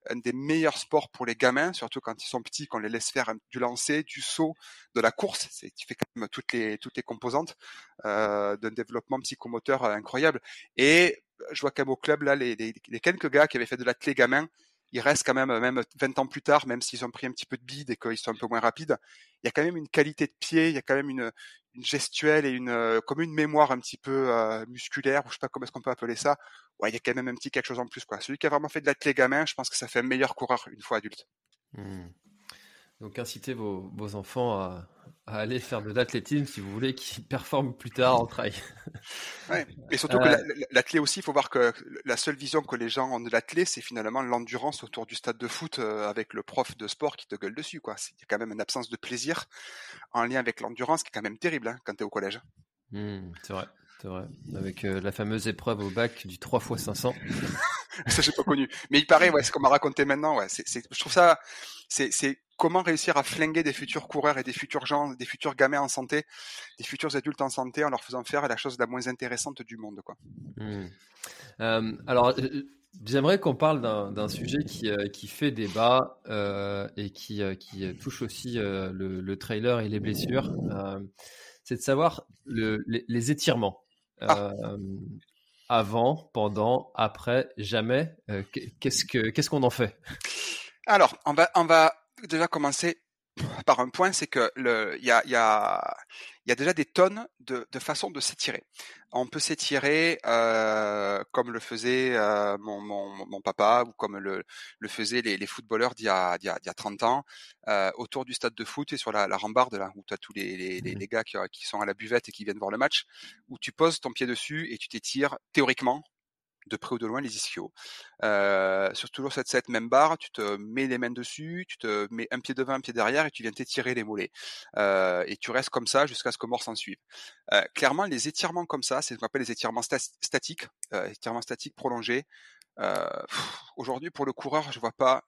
un des meilleurs sports pour les gamins, surtout quand ils sont petits, qu'on les laisse faire un- du lancer, du saut, de la course. C'est, tu fais quand même toutes les toutes les composantes euh, d'un développement psychomoteur euh, incroyable. Et je vois qu'à mon club là, les, les, les quelques gars qui avaient fait de l'athlé gamin, ils restent quand même, même vingt ans plus tard, même s'ils ont pris un petit peu de bide et qu'ils sont un peu moins rapides, il y a quand même une qualité de pied, il y a quand même une, une gestuelle et une, euh, comme une mémoire un petit peu euh, musculaire, ou je sais pas comment est-ce qu'on peut appeler ça. Ouais, il y a quand même un petit quelque chose en plus, quoi. Celui qui a vraiment fait de l'athlé gamin, je pense que ça fait un meilleur coureur une fois adulte. Hmm. Donc incitez vos, vos enfants à, à aller faire de l'athlétisme si vous voulez qu'ils performent plus tard en trail. Ouais. Et surtout que Euh, la- la- l'athlé aussi, il faut voir que la seule vision que les gens ont de l'athlé, c'est finalement l'endurance autour du stade de foot euh, avec le prof de sport qui te gueule dessus, quoi. C'est- Il y a quand même une absence de plaisir en lien avec l'endurance qui est quand même terrible hein, quand tu es au collège. hmm, c'est vrai, c'est vrai. Avec euh, la fameuse épreuve au bac du trois fois cinq cents. Ça, j'ai pas connu. Mais il paraît, ouais, ce qu'on m'a raconté maintenant, ouais, c'est, c'est, je trouve ça, c'est, c'est comment réussir à flinguer des futurs coureurs et des futurs gens, des futurs gamins en santé, des futurs adultes en santé en leur faisant faire la chose la moins intéressante du monde, quoi. Hmm. Euh, alors, euh, j'aimerais qu'on parle d'un d'un sujet qui, euh, qui fait débat euh, et qui, euh, qui euh, touche aussi euh, le, le trailer et les blessures. Euh, c'est de savoir le, les, les étirements. Ah, Euh, Avant, pendant, après, jamais. Euh, qu'est-ce que qu'est-ce qu'on en fait? alors, on va, on va déjà commencer par un point, c'est que le, il y a, il y a, il y a déjà des tonnes de, de façons de s'étirer. On peut s'étirer euh, comme le faisait euh, mon, mon, mon papa ou comme le, le faisaient les, les footballeurs d'il y a, d'il y a, d'il y a trente ans euh, autour du stade de foot et sur la, la rambarde là où tu as tous les, les, les, les gars qui, qui sont à la buvette et qui viennent voir le match, où tu poses ton pied dessus et tu t'étires théoriquement de près ou de loin les ischios. Euh, sur toujours cette, cette même barre, tu te mets les mains dessus, tu te mets un pied devant, un pied derrière et tu viens t'étirer les mollets. Euh, et tu restes comme ça jusqu'à ce que mort s'en suive. Euh, clairement, les étirements comme ça, c'est ce qu'on appelle les étirements sta- statiques, euh, étirements statiques prolongés. Euh, pff, aujourd'hui, pour le coureur, je vois pas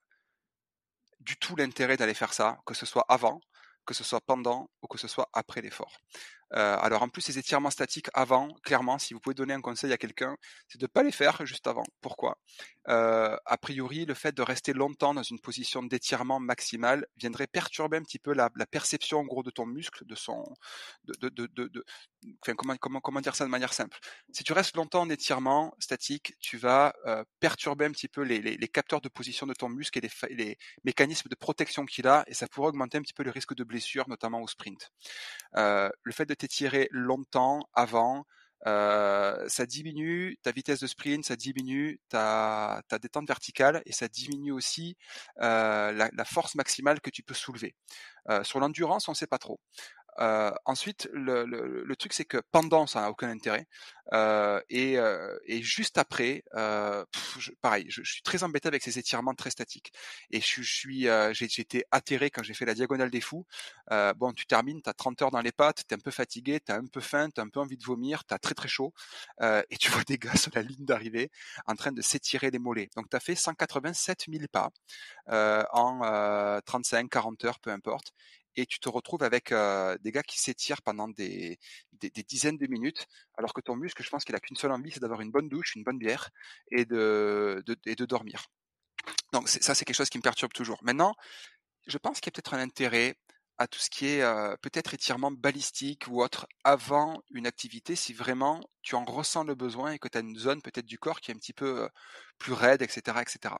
du tout l'intérêt d'aller faire ça, que ce soit avant, que ce soit pendant ou que ce soit après l'effort. Euh, alors en plus, ces étirements statiques avant, clairement, si vous pouvez donner un conseil à quelqu'un, c'est de ne pas les faire juste avant. Pourquoi euh, A priori, le fait de rester longtemps dans une position d'étirement maximal viendrait perturber un petit peu la, la perception en gros de ton muscle, de son, de, de, de, de, de enfin, comment, comment, comment dire ça de manière simple. Si tu restes longtemps en étirement statique, tu vas euh, perturber un petit peu les, les, les capteurs de position de ton muscle et les, les mécanismes de protection qu'il a, et ça pourrait augmenter un petit peu le risque de blessure, notamment au sprint. Euh, le fait de t'étirer longtemps avant, euh, ça diminue ta vitesse de sprint, ça diminue ta, ta détente verticale et ça diminue aussi euh, la, la force maximale que tu peux soulever. Euh, sur l'endurance, on ne sait pas trop. Euh, ensuite, le, le, le truc, c'est que pendant, ça n'a aucun intérêt. Euh, et, euh, et juste après, euh, pff, je, pareil, je, je suis très embêté avec ces étirements très statiques. Et je, je suis, euh, j'ai, j'ai été atterré quand j'ai fait la diagonale des fous. Euh, bon, tu termines, t'as trente heures dans les pattes, t'es un peu fatigué, t'as un peu faim, t'as un peu envie de vomir, t'as très très chaud. Euh, et tu vois des gars sur la ligne d'arrivée en train de s'étirer les mollets. Donc, t'as fait cent quatre-vingt-sept mille pas euh, en euh, trente-cinq, quarante heures, peu importe. Et tu te retrouves avec euh, des gars qui s'étirent pendant des, des, des dizaines de minutes, alors que ton muscle, je pense qu'il a qu'une seule envie, c'est d'avoir une bonne douche, une bonne bière et de, de, et de dormir. Donc c'est, ça, c'est quelque chose qui me perturbe toujours. Maintenant, je pense qu'il y a peut-être un intérêt à tout ce qui est euh, peut-être étirement balistique ou autre avant une activité, si vraiment tu en ressens le besoin et que tu as une zone peut-être du corps qui est un petit peu euh, plus raide, et cetera, et cetera.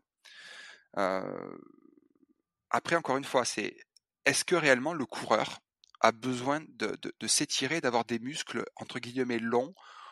Euh, Après, encore une fois, c'est est-ce que réellement le coureur a besoin de, de, de s'étirer, d'avoir des muscles entre guillemets longs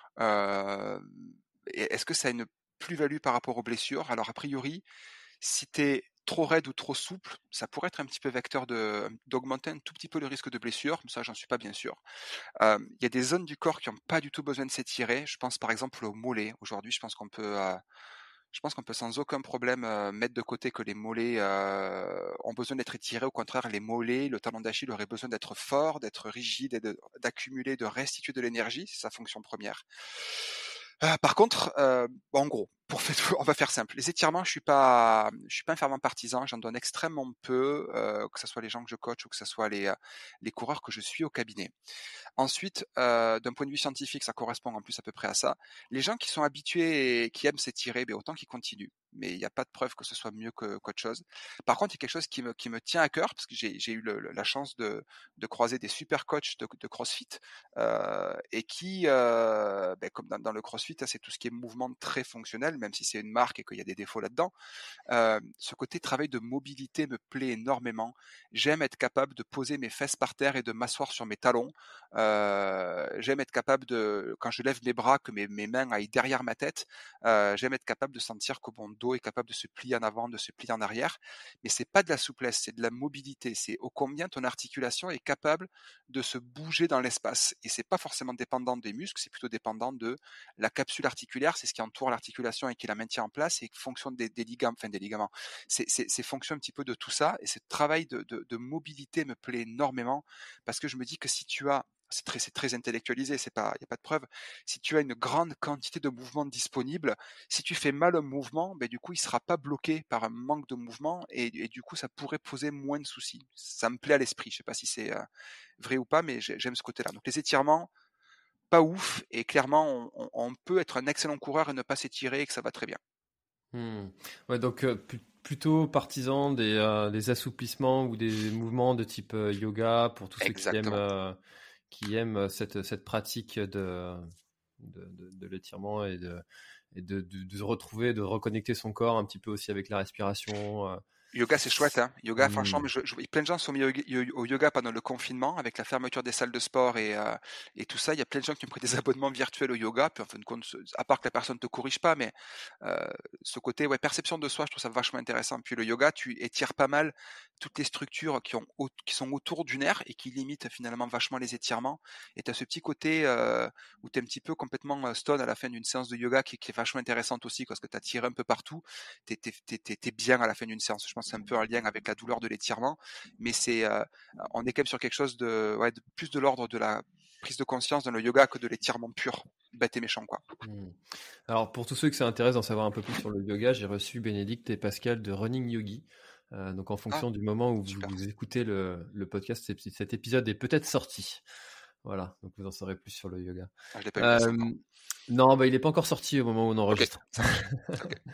euh, et est-ce que ça a une plus-value par rapport aux blessures? Alors a priori, si tu es trop raide ou trop souple, ça pourrait être un petit peu vecteur de d'augmenter un tout petit peu le risque de blessure, ça j'en suis pas bien sûr. Euh, Il y a des zones du corps qui n'ont pas du tout besoin de s'étirer, je pense par exemple au mollet. Aujourd'hui, je pense qu'on peut euh, je pense qu'on peut sans aucun problème euh, mettre de côté que les mollets euh, ont besoin d'être étirés. Au contraire, les mollets, le talon d'Achille aurait besoin d'être fort, d'être rigide et de, d'accumuler, de restituer de l'énergie, c'est sa fonction première. Euh, par contre, euh, en gros, pour faire, on va faire simple. Les étirements, je suis pas, je suis pas un fervent partisan. J'en donne extrêmement peu, euh, que ce soit les gens que je coach ou que ce soit les les coureurs que je suis au cabinet. Ensuite, euh, d'un point de vue scientifique, ça correspond en plus à peu près à ça. Les gens qui sont habitués et qui aiment s'étirer, ben autant qu'ils continuent. mais il n'y a pas de preuve que ce soit mieux que, qu'autre chose. Par contre, il y a quelque chose qui me, qui me tient à cœur, parce que j'ai, j'ai eu le, le, la chance de, de croiser des super coachs de, de CrossFit, euh, et qui, euh, ben, comme dans, dans le CrossFit, hein, c'est tout ce qui est mouvement très fonctionnel, même si c'est une marque et qu'il y a des défauts là-dedans. Euh, ce côté travail de mobilité me plaît énormément. J'aime être capable de poser mes fesses par terre et de m'asseoir sur mes talons. Euh, j'aime être capable de, quand je lève mes bras, que mes, mes mains aillent derrière ma tête. Euh, j'aime être capable de sentir que mon dos est capable de se plier en avant, de se plier en arrière. Mais c'est pas de la souplesse, c'est de la mobilité. C'est ô combien ton articulation est capable de se bouger dans l'espace. Et c'est pas forcément dépendant des muscles, c'est plutôt dépendant de la capsule articulaire. C'est ce qui entoure l'articulation et qui la maintient en place et qui fonctionne des, des ligaments, enfin des ligaments. C'est, c'est, c'est fonction un petit peu de tout ça. Et ce travail de, de, de mobilité me plaît énormément parce que je me dis que si tu as C'est très, c'est très intellectualisé, c'est pas, il n'y a pas de preuve. Si tu as une grande quantité de mouvements disponibles, si tu fais mal un mouvement, ben du coup, il sera pas bloqué par un manque de mouvement et, et du coup, ça pourrait poser moins de soucis. Ça me plaît à l'esprit. Je sais pas si c'est euh, vrai ou pas, mais j'aime ce côté-là. Donc les étirements, pas ouf, et clairement, on, on peut être un excellent coureur et ne pas s'étirer et que ça va très bien. Hmm. Ouais, donc euh, p- plutôt partisan des, euh, des assouplissements ou des mouvements de type euh, yoga pour tous ceux qui aiment. Euh, qui aiment cette, cette pratique de, de, de, de l'étirement et, de, et de, de, de se retrouver, de reconnecter son corps un petit peu aussi avec la respiration. Euh. Yoga, c'est chouette, hein. Yoga, Mmh. franchement, je, je, plein de gens sont mis au, au yoga pendant le confinement, avec la fermeture des salles de sport et, euh, et tout ça. Il y a plein de gens qui ont pris des abonnements virtuels au yoga, puis en fin de compte, à part que la personne te corrige pas, mais euh, ce côté, ouais, perception de soi, je trouve ça vachement intéressant. Puis le yoga, tu étires pas mal toutes les structures qui, ont, qui sont autour du nerf et qui limitent finalement vachement les étirements. Et tu as ce petit côté euh, où tu es un petit peu complètement stone à la fin d'une séance de yoga qui, qui est vachement intéressante aussi, parce que tu as tiré un peu partout. Tu es bien à la fin d'une séance. Je pense c'est un peu un lien avec la douleur de l'étirement, mais c'est, euh, on est quand même sur quelque chose de, ouais, de plus de l'ordre de la prise de conscience dans le yoga que de l'étirement pur, bête et méchant, quoi. Mmh. Alors pour tous ceux que ça intéresse d'en savoir un peu plus sur le yoga, j'ai reçu Bénédicte et Pascal de Running Yogi. Euh, donc en fonction ah, du moment où vous, vous écoutez le, le podcast, cet épisode est peut-être sorti. Voilà, donc vous en saurez plus sur le yoga. Ah, je l'ai pas vu euh, non, bah, il n'est pas encore sorti au moment où on enregistre. Okay. Okay.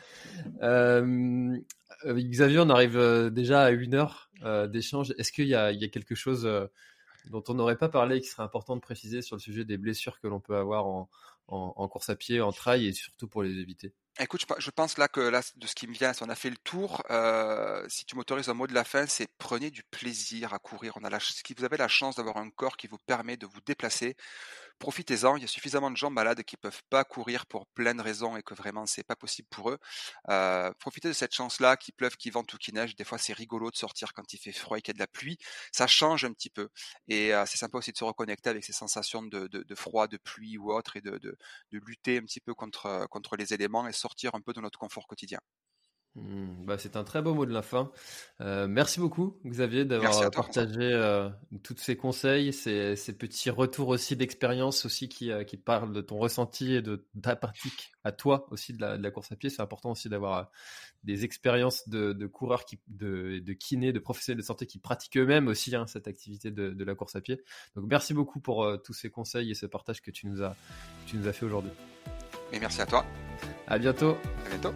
euh, Xavier, on arrive déjà à une heure euh, d'échange. Est-ce qu'il y a, il y a quelque chose euh, dont on n'aurait pas parlé et qui serait important de préciser sur le sujet des blessures que l'on peut avoir en, en, en course à pied, en trail et surtout pour les éviter? Écoute, je pense là que là, de ce qui me vient, si on a fait le tour, euh, si tu m'autorises un mot de la fin, c'est prenez du plaisir à courir. On a la, si vous avez la chance d'avoir un corps qui vous permet de vous déplacer, profitez-en. Il y a suffisamment de gens malades qui peuvent pas courir pour plein de raisons et que vraiment c'est pas possible pour eux. Euh, profitez de cette chance-là, qu'il pleuve, qu'il vente ou qu'il neige. Des fois c'est rigolo de sortir quand il fait froid et qu'il y a de la pluie. Ça change un petit peu et euh, c'est sympa aussi de se reconnecter avec ces sensations de, de, de froid, de pluie ou autre et de, de, de lutter un petit peu contre contre les éléments et sortir un peu de notre confort quotidien. Mmh, bah c'est un très beau mot de la fin. Euh, merci beaucoup Xavier d'avoir partagé euh, tous ces conseils, ces, ces petits retours aussi d'expérience aussi qui, euh, qui parlent de ton ressenti et de ta pratique à toi aussi de la, de la course à pied. C'est important aussi d'avoir euh, des expériences de, de coureurs, qui, de, de kinés, de professionnels de santé qui pratiquent eux-mêmes aussi hein, cette activité de, de la course à pied. Donc merci beaucoup pour euh, tous ces conseils et ce partage que tu nous as, que tu nous as fait aujourd'hui. Et merci à toi. À bientôt. À bientôt.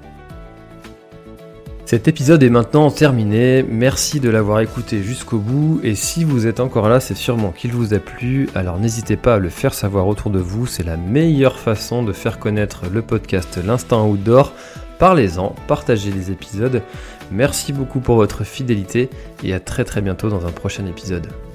Cet épisode est maintenant terminé, merci de l'avoir écouté jusqu'au bout et si vous êtes encore là, c'est sûrement qu'il vous a plu, alors n'hésitez pas à le faire savoir autour de vous, c'est la meilleure façon de faire connaître le podcast L'Instant Outdoor. Parlez-en, partagez les épisodes, merci beaucoup pour votre fidélité et à très très bientôt dans un prochain épisode.